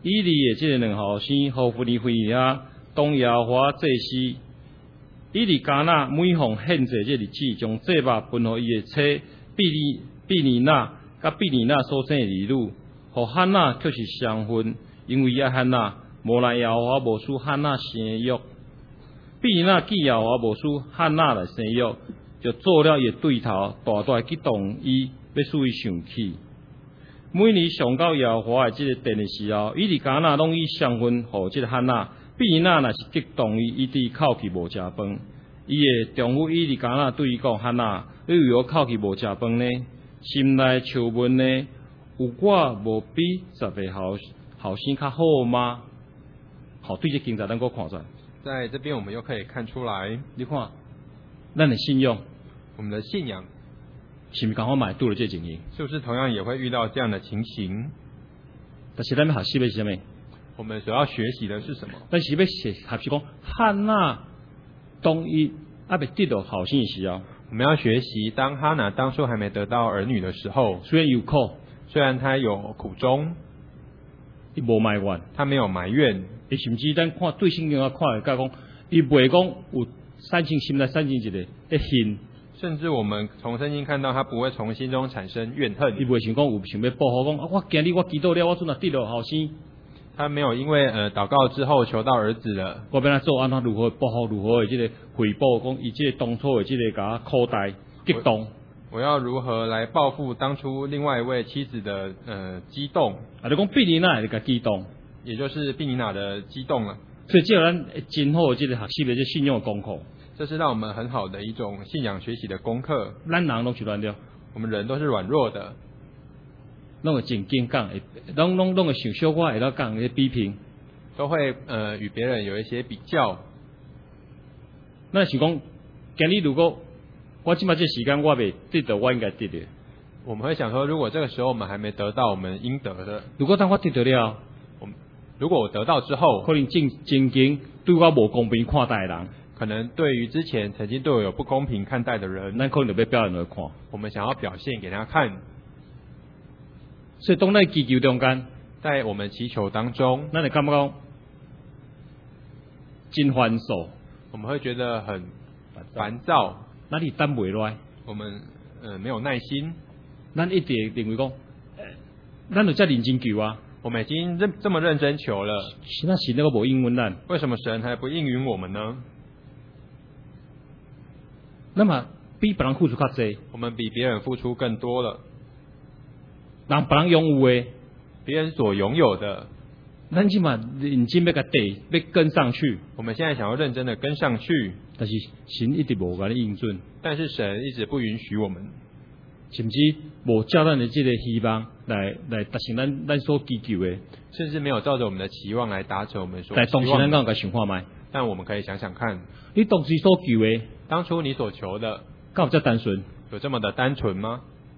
以利的这个两后生，何弗尼菲亚东耶和华祭司。以利加纳每逢献祭这日子，将祭物分予伊的妻毕尼毕尼娜，甲毕尼娜所生的儿女，和汉娜却是相分，因为爱汉娜，无奈耶和华无使汉娜生育。毕尼娜见耶和华无使汉娜来生育，就做了伊的对头，大大激动伊，要使伊生气。每年上到耶和华的这个殿的时候，以利加纳拢以相分予这个汉娜。毕尼娜若是激动伊，伊伫口气无食饭。伊的丈夫以利加纳对伊讲：汉娜，你为何口气无食饭呢？心内求问呢？有我无比十个后后生较好吗？好，对这经济咱个看出来。 在这边我们又可以看出来， 你看，咱的信用， 我们的信仰是毋是刚好买拄了这情形？ 是不是同样也会遇到这样的情形？ 但是咱要学习的是什么？ 我们所要学习的是什么？ 咱是要学学习讲汉娜当伊还未得到后生的时候， 我们要学习当哈拿当初还没得到儿女的时候， 虽然有苦， 虽然他有苦衷， 伊无埋怨， 他没有埋怨， 伊甚至咱看对圣经啊看会甲讲，伊袂讲有产生心内产生一个咧恨。 甚至我们从圣经看到，他不会从心中产生怨恨。 伊袂想讲有想要报复讲啊，我今日我祈祷了，我阵啊得到后生。 他没有因为呃祷告之后求到儿子了， 我要来做安怎如何报复如何的这个回报，讲伊这个当初的这个甲苦待激动。 我要如何来报复当初另外一位妻子的呃激动？ 啊，你讲毕尼娜的个激动， 也就是毕尼娜的激动了。 所以这咱真好的这个学习的这信用的功课。 这是让我们很好的一种信仰学习的功课。 咱人拢是软弱， 我们人都是软弱的， 拢会真紧讲，会拢拢拢会想小可会当讲个批评， 都会呃与别人有一些比较。 那是讲，今日如果我即摆这时间我未得到，我应该得的。 我们会想说，如果这个时候我们还没得到我们应得的， 如果当我得到了， 我们如果我得到之后， 可能正正经对我无公平看待的人。 可能对于之前曾经对我有不公平看待的人， 咱可能就要表现来看。 我们想要表现给他看。 所以当咱祈求中间， 在我们祈求当中， 咱会感觉讲真烦躁， 我们会觉得很烦躁， 咱是等袂来， 我们呃没有耐心， 咱一直认为讲，咱就遮认真求啊， 我们已经认这么认真求了， 那是那个无应允咱， 为什么神还不应允我们呢？ 那么比别人付出较济， 我们比别人付出更多了， 人别人拥有的， 别人所拥有的， 咱起码认真要甲地要跟上去。 我们现在想要认真的跟上去， 但是神一直无甲你应准， 但是神一直不允许我们， 甚至无照咱的这个希望来来达成咱咱所祈求的， 甚至没有照着我们的期望来达成我们所但当时期望的。 咱敢甲想看卖， 但我们可以想想看， 你当时所求的， 当初你所求的， 敢有遮单纯？ 有这么的单纯吗？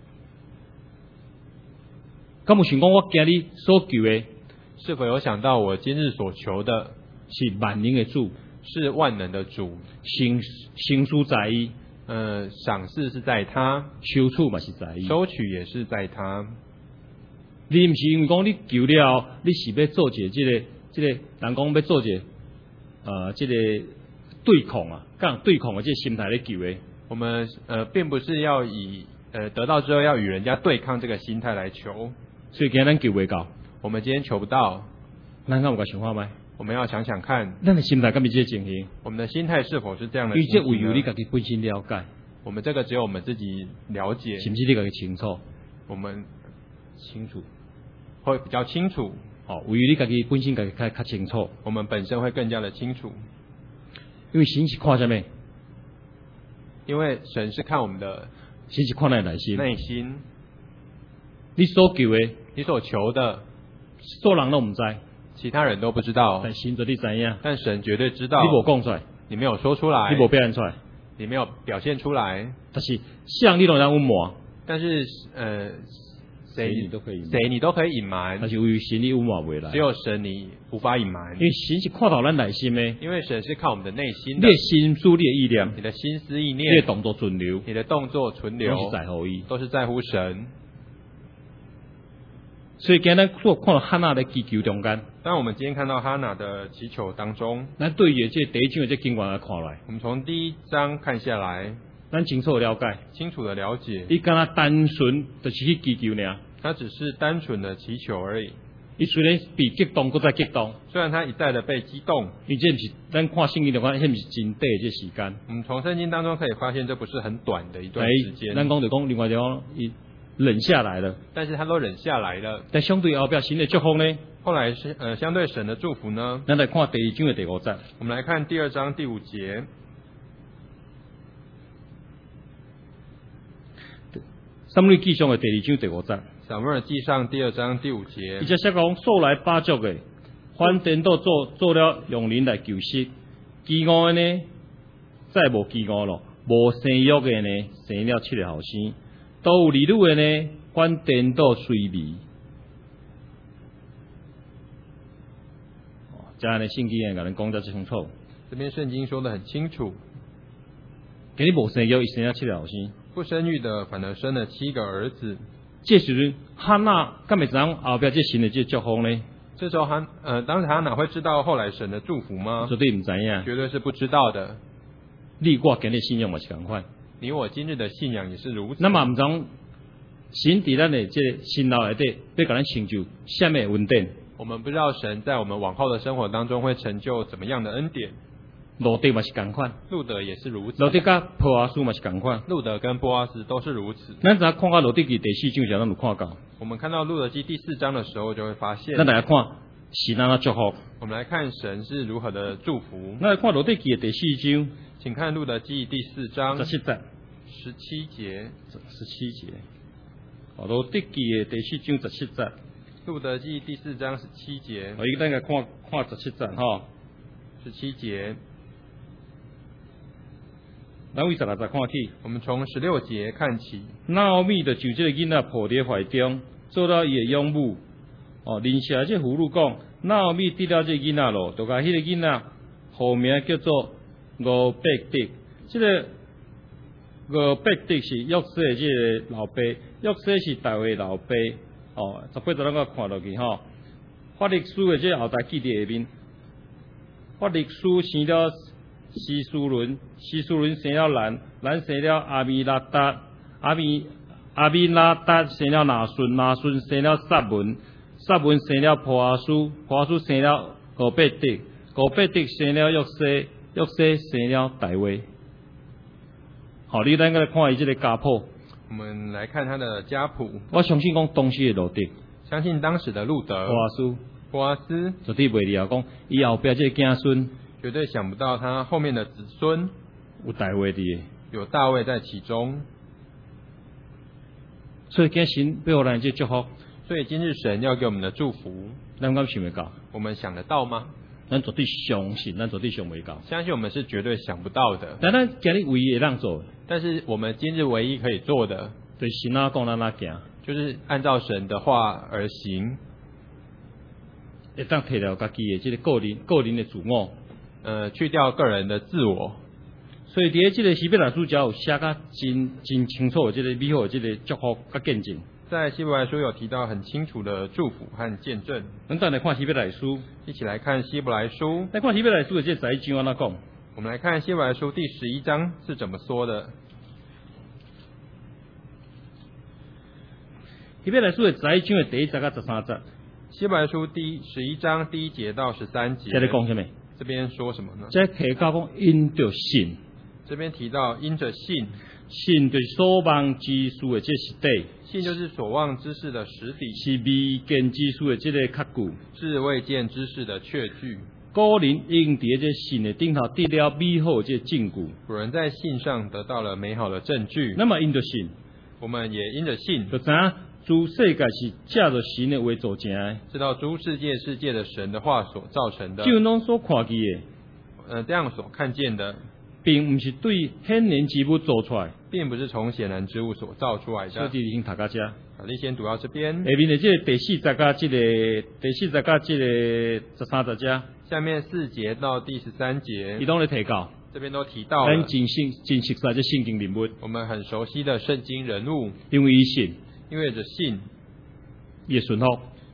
敢有想讲我今日所求的， 是否有想到我今日所求的是万能的主， 是万能的主？ 成成事在伊， 呃，赏赐是在他， 收取嘛是在伊。 收取也是在他。 你毋是因为讲你求了，你是要做一个即、这个即、这个人讲要做一个呃即、这个对抗啊，讲对抗的即个心态咧求的。 我们呃并不是要以呃得到之后要与人家对抗这个心态来求， 所以今日咱求袂到， 我们今天求不到， 咱敢有甲想看卖？ 我们要想想看， 咱的心态敢是即个情形？ 我们的心态是否是这样的因为这情形呢？ 唯有你家己本身了解， 我们这个只有我们自己了解， 是毋是你家己清楚？ 我们清楚。 会比较清楚， 哦，唯有你家己本身家己较较清楚， 我们本身会更加的清楚， 因为神是看啥物？ 因为神是看我们的神是看咱的内心。 内心， 你所求的， 你所求的， 做人拢毋知， 其他人都不知道， 但神绝对知影。 但神绝对知道。 你无讲出来， 你没有说出来， 你无表现出来， 你没有表现出来， 但是像你拢让阮瞒， 但是呃，谁谁你都可以隐瞒谁你都可以隐瞒， 但是唯有神你阮瞒袂来。 只有神你无法隐瞒因，为神是看到咱内心的， 因为神是看我们的内心的你的，心思、你的意念、 你的心思意你的念， 动作存留， 你的动作存留， 都是在乎伊。 都是在乎神。 所以今日咱所看到哈娜咧祈求中间， 当我们今天看到哈娜的祈求当中， 咱对伊即第一章的即经文来看来， 我们从第一章看下来， 咱清楚了解， 清楚的了解， 伊敢若单纯就是去祈求尔。 他只是单纯的祈求而已。 伊虽然被激动，搁再激动， 虽然他一再的被激动， 伊这毋是咱看圣经的话，迄毋是真短的这时间。 我们从圣经当中可以发现，这不是很短的一段时间。 咱讲就讲另外一方，伊忍下来了， 但是他都忍下来了。 但相对后边神的祝福呢？ 后来是呃，相对神的祝福呢？ 咱来看第二章的第五节。 我们来看第二章第五节。 撒母耳记上的第二章第五节。 撒母耳记上第二章第五节。 伊则写讲，素来八族的，反颠倒做做了用人来救赎，饥饿的呢，再无饥饿咯；无生育的呢，生了七个后生；都有儿女的呢，反颠倒随迷。哦，这样的圣经也甲咱讲得清楚。 这边圣经说得很清楚。 今日无生育，伊生了七个后生。 不生育的反而生了七个儿子。 这时阵哈娜敢会知影后壁这神的这祝福呢？ 这时候哈呃，当时哈哪会知道后来神的祝福吗？ 绝对唔知影， 绝对是不知道的。 你我今日信仰嘛是共款， 你我今日的信仰也是如此。 那么唔知神伫咱的这心脑内底要甲咱成就什么恩典？ 我们不知道神在我们往后的生活当中会成就怎么样的恩典。 路得嘛是共款， 路德也是如此。 路得甲波阿斯嘛是共款， 路德跟波阿斯都是如此。 咱只看到路得记第四章时，咱有看到。 我们看到路德记第四章的时候，就会发现。 咱来看神安怎祝福。 我们来看神是如何的祝福。 咱来看路得记的第四章， 请看路德记第四章十七节。 十七节。 十七节。哦，路得记的第四章十七节。 路德记第四章十七节。 哦，伊咱来看看十七节吼。 十七节。 咱为十六节看起， 我们从十六节看起。 拿俄米就就这个囡仔抱伫怀中，做了伊的养母。哦，临下这俘虏讲，拿俄米得了这囡仔咯，就甲迄个囡仔号名叫做俄伯狄。这个俄伯狄是约瑟的这个老爸，约瑟是大卫老爸。哦，十八节咱个看落去吼，法历书的这后台记伫下面，法历书生了西苏伦，西苏伦生了兰，兰生了阿米拉达，阿米阿米拉达生了拿顺，拿顺生了撒文，撒文生了普阿苏，普阿苏生了俄伯狄，俄伯狄生了约瑟，约瑟生了大卫。好，你咱个来看伊这个家谱。 我们来看他的家谱。 我相信讲当时的路得， 相信当时的路德、 普阿苏、 波阿斯， 绝对袂了讲，伊后壁这个子孙。 绝对想不到他后面的子孙有大卫的， 有大卫在其中， 所以今神要咱这祝福， 所以今日神要给我们的祝福， 咱敢想得到？ 我们想得到吗？ 咱绝对相信，咱绝对想袂到。 相信我们是绝对想不到的。 但咱今日唯一会当做， 但是我们今日唯一可以做的， 对神啊讲咱哪行， 就是按照神的话而行， 会当摕了家己的这个个人个人的自我。 呃，去掉个人的自我， 所以伫这个希伯来书有写甲真真清楚的这个美好的这个祝福甲见证。 在希伯来书有提到很清楚的祝福和见证。 咱再来看希伯来书， 一起来看希伯来书。 来看希伯来书的这十一章安怎讲？ 我们来看希伯来书第十一章是怎么说的。 希伯来书的十一章的第一节到十三节。 希伯来书第十一章第一节到十三节。 这里讲什么？ 这边说什么呢？ 这提到讲因着信， 这边提到因着信， 信就是所望之事的这实底， 信就是所望之事的实底， 是未见之事的这个确据， 是未见之事的确据。 古人因伫这信的顶头得了美好的这证据， 古人在信上得到了美好的证据。 那么因着信， 我们也因着信， 就知影诸世界是借着神的话造成的， 知道诸世界是借着神的话所造成的， 就拢所看见的， 呃，这样所看见的， 并不是对显然之物做出来， 并不是从显然之物所造出来的。 所以已经读到这。 好，你先读到这边。 下面的这个第四节加这个第四节加这个十三节这， 下面四节到第十三节， 伊拢咧提到， 这边都提到了， 咱真信真熟悉这圣经人物， 我们很熟悉的圣经人物， 因为伊信。 因为着信， 伊顺服，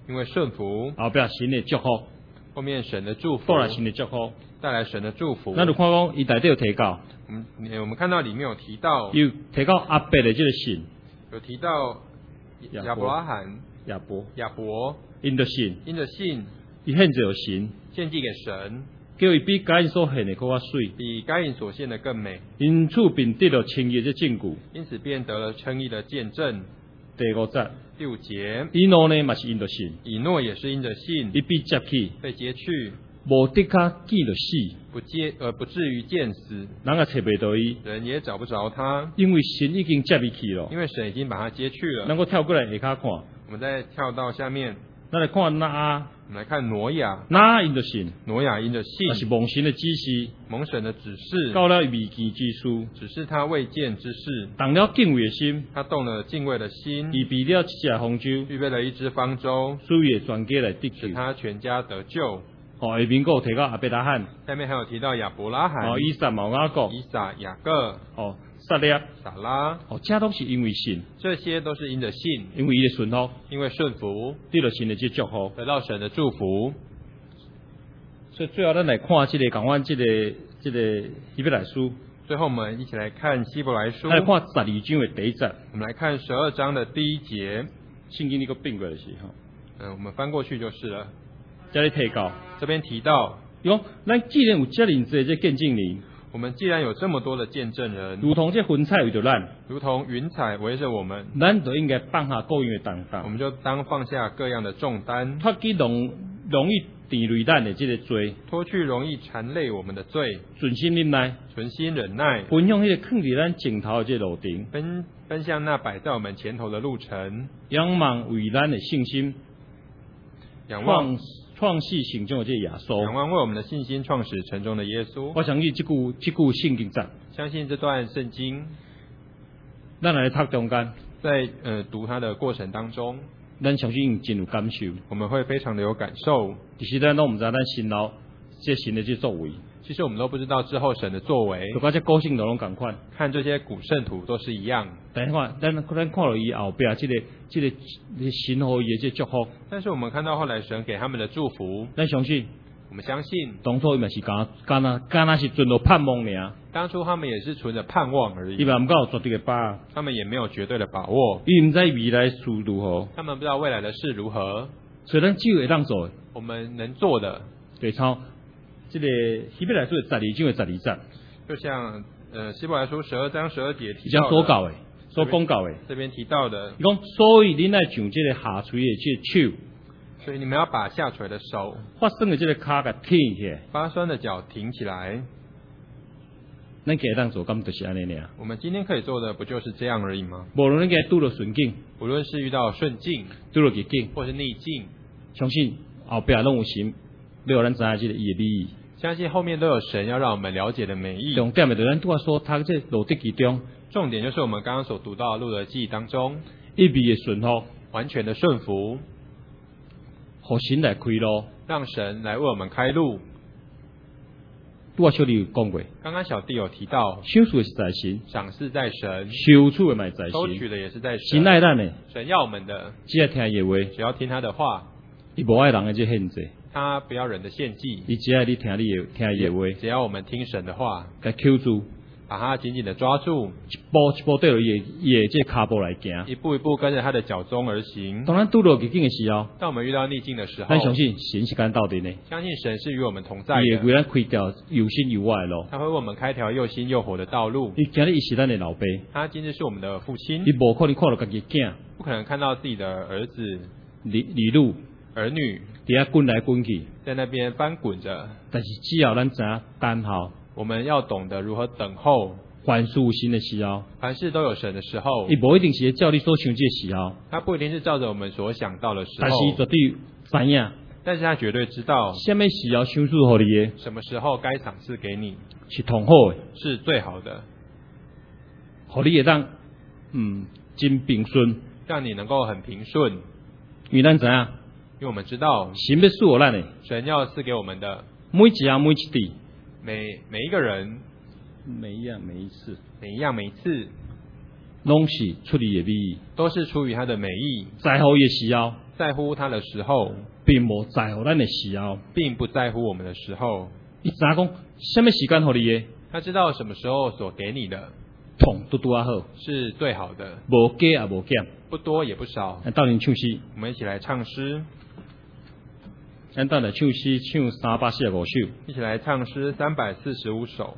因为顺服， 后壁神的祝福， 后面神的祝福带来神的祝福。 带来神的祝福。 咱就看讲，伊内底有提到， 我们我们看到里面有提到， 有提到阿伯的这个信， 有提到亚伯亚伯拉罕、 亚伯， 亚伯因着信， 因着信伊献就神， 献祭给神， 叫伊比该因所献的更较水， 比该隐所献的更美， 因此并得到称义的证据。 因此便得了称义的见证。 第五节， 第五节， 以诺呢嘛是因着信， 以诺也是因着信伊被接去， 被接去， 无得卡见着死， 不接呃不至于见死， 人也找袂到伊， 人也找不着他， 因为神已经接伊去了。 因为神已经把他接去了。 咱个跳过来下骹看， 我们再跳到下面， 咱来看那我们来看挪亚， 那因着信， 挪亚因着那是信， 蒙神的指示， 蒙神的指示， 到了未见之书， 指示他未见之事， 动了敬畏的心， 他动了敬畏的心， 预备了一只方舟， 预备了一只方舟， 所以全家来得救使。他全家得救。 哦，下面个提到阿伯拉罕， 下面还有提到亚伯拉罕、 哦，以撒、毛雅各， 以撒、雅各、 哦，撒列， 撒拉， 哦，这都是因为信， 这些都是因着信， 因为伊的顺服， 因为顺服， 得到神的这祝福。 得到神的祝福。 所以最后咱来看这个讲完这个这个希伯来书， 最后我们一起来看希伯来书， 来看十二章的第一节， 我们来看十二章的第一节。 圣经那个并过来是吼， 嗯，我们翻过去就是了。 这里提到， 这边提到， 伊讲咱既然有这样子的这见证人， 我们既然有这么多的见证人， 如同这云彩围着咱， 如同云彩围着我们， 咱就应该放下各样的担我当， 们就当放下各样的重担， 脱去容容易纏累咱的这个罪， 脱去容易缠累我们的罪， 存心忍耐， 存心忍耐， 分享迄个放伫咱前头的这个路程， 奔奔向那摆在我们前头的路程， 仰望为咱的信心仰望创创世成终的这个耶仰稣。 望为我们的信心创始成终的耶稣。 我相信这句这句圣经节， 相信这段圣经咱来读中间， 在呃读它的过程当中， 咱相信真有感受。 我们会非常的有感受。 其实咱都唔知咱神后这神的这作为， 其实我们都不知道之后神的作为， 就甲这个性都拢共款。 看这些古圣徒都是一样。 但是看咱咱看到伊后壁这个这个神互伊的这祝福， 但是我们看到后来神给他们的祝福， 咱相信我们相信当初伊嘛是敢敢若敢若是存着盼望尔， 当初他们也是存着盼望而已， 伊嘛毋敢有绝对的把握， 他们也没有绝对的把握， 伊毋知未来事如何， 他们不知道未来的事如何。 所以咱只有会当做的， 我们能做的， 对抄这个希伯来书的十二章的十二节， 就像呃希伯来书十二章十二节提将到的， 所教的、所讲教的， 这边提到的， 伊讲，所以恁爱像这个下垂的这个手， 所以你们要把下垂的手、 发生的这个骹甲挺起来， 发酸的脚挺起来。 咱今日当做咁就是安尼尔。 我们今天可以做的不就是这样而已吗？ 无论咱今日拄到顺境， 无论是遇到顺境拄到逆境， 或是逆境， 相信后壁拢有神，要咱知影这个伊的美意。 相信后面都有神要让我们了解的美意。 重点的就咱拄啊所读这路得其中， 重点就是我们刚刚所读到的路德记当中， 一味的顺服， 完全的顺服， 互神来开路。 让神来为我们开路。 拄啊小弟有讲过， 刚刚小弟有提到， 享受的是在神， 赏赐在神， 收取的嘛是在收取神。 的也是在神神。 爱咱的， 神要我们的， 只要听伊的话， 只要听他的话， 伊无爱人的这限制， 他不要人的献祭， 伊只要你听你的听伊的话， 只要我们听神的话， 甲扣住， 把他紧紧的抓住， 一步一步对着伊的伊的这骹步来行。 一步一步跟着他的脚踪而行。 当咱拄到逆境的时候， 当我们遇到逆境的时候， 咱相信神是咱斗阵的， 相信神是与我们同在的， 伊会为咱开条又新又活的路。 他会为我们开条又新又活的道路。 伊今日伊是咱的老爸， 他今日是我们的父亲， 伊无可能看到家己囝不可能看到自己的儿子、 儿儿女儿女伫遐滚来滚去， 在那边翻滚着。 但是只要咱知影等候， 我们要懂得如何等候， 凡事有神的时候， 凡事都有神的时候伊，无一定是照你所想这个时候， 他不一定是照着我们所想到的时但是伊候， 绝对知影， 但是他绝对知道什么时候享受互你的什么时候该赏赐给你是同好的， 是最好的， 互你会当嗯真平顺， 让你能够很平顺。 因为咱知影因为我们知道神要赐互咱的神要赐给我们的每一样每一滴， 每每一个人， 每一样每一次， 每一样每一次， 拢是出于伊的美意， 都是出于他的美意。 在乎伊的时候， 在乎他的时候， 并无在乎咱的时候， 并不在乎我们的时候。 伊知影讲什么时间互你的， 他知道什么时候所给你的痛拄拄啊好， 是最好的， 无加也无减。 不多也不少。 咱斗阵唱诗， 我们一起来唱诗， 咱斗来唱诗，唱三百四十五首。 一起来唱诗三百四十五首。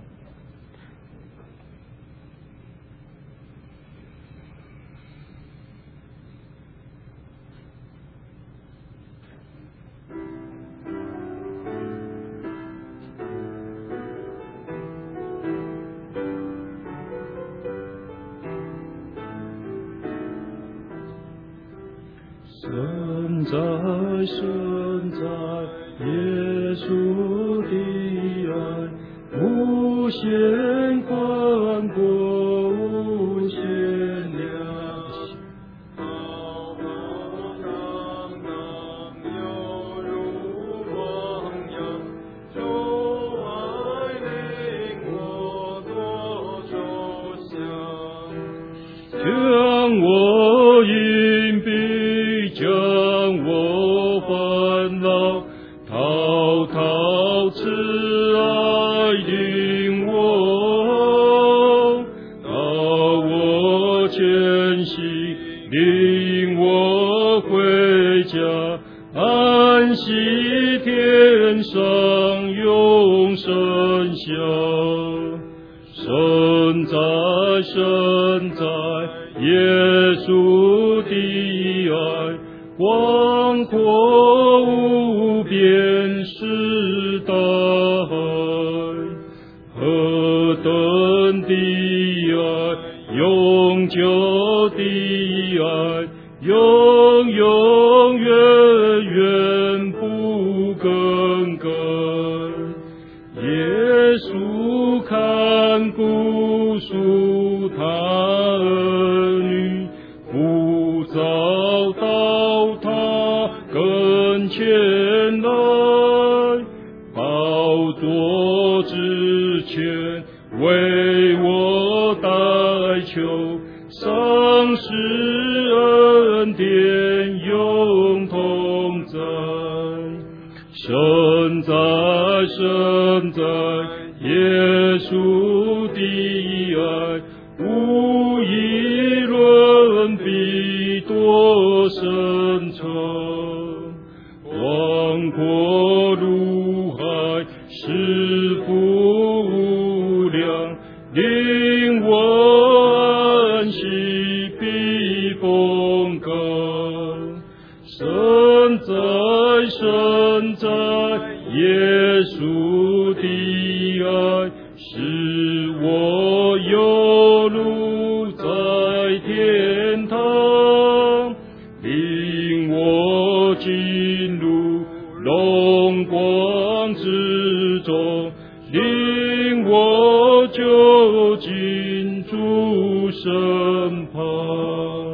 神在，神在，耶稣的爱无限宽阔，无限量。浩浩荡荡，犹如汪洋，主爱领我多受想，将我隐蔽，将我烦恼，滔滔慈爱领我，到我前行，领我回家，安息天上永生享。神在，神在，耶稣的爱广阔无边是大海，何等的爱，永久的爱，永永远远不更改。耶稣看顾属他儿女，不早到他跟前来，宝座之前为我代求，丧失恩典永同在。神在，神在，耶稣的爱无以伦比，多深长，广阔如海，是福无量，令我安息避风港。神在，神在，耶稣的爱使我有路在天堂，领我进入荣光之中，领我就近主身旁。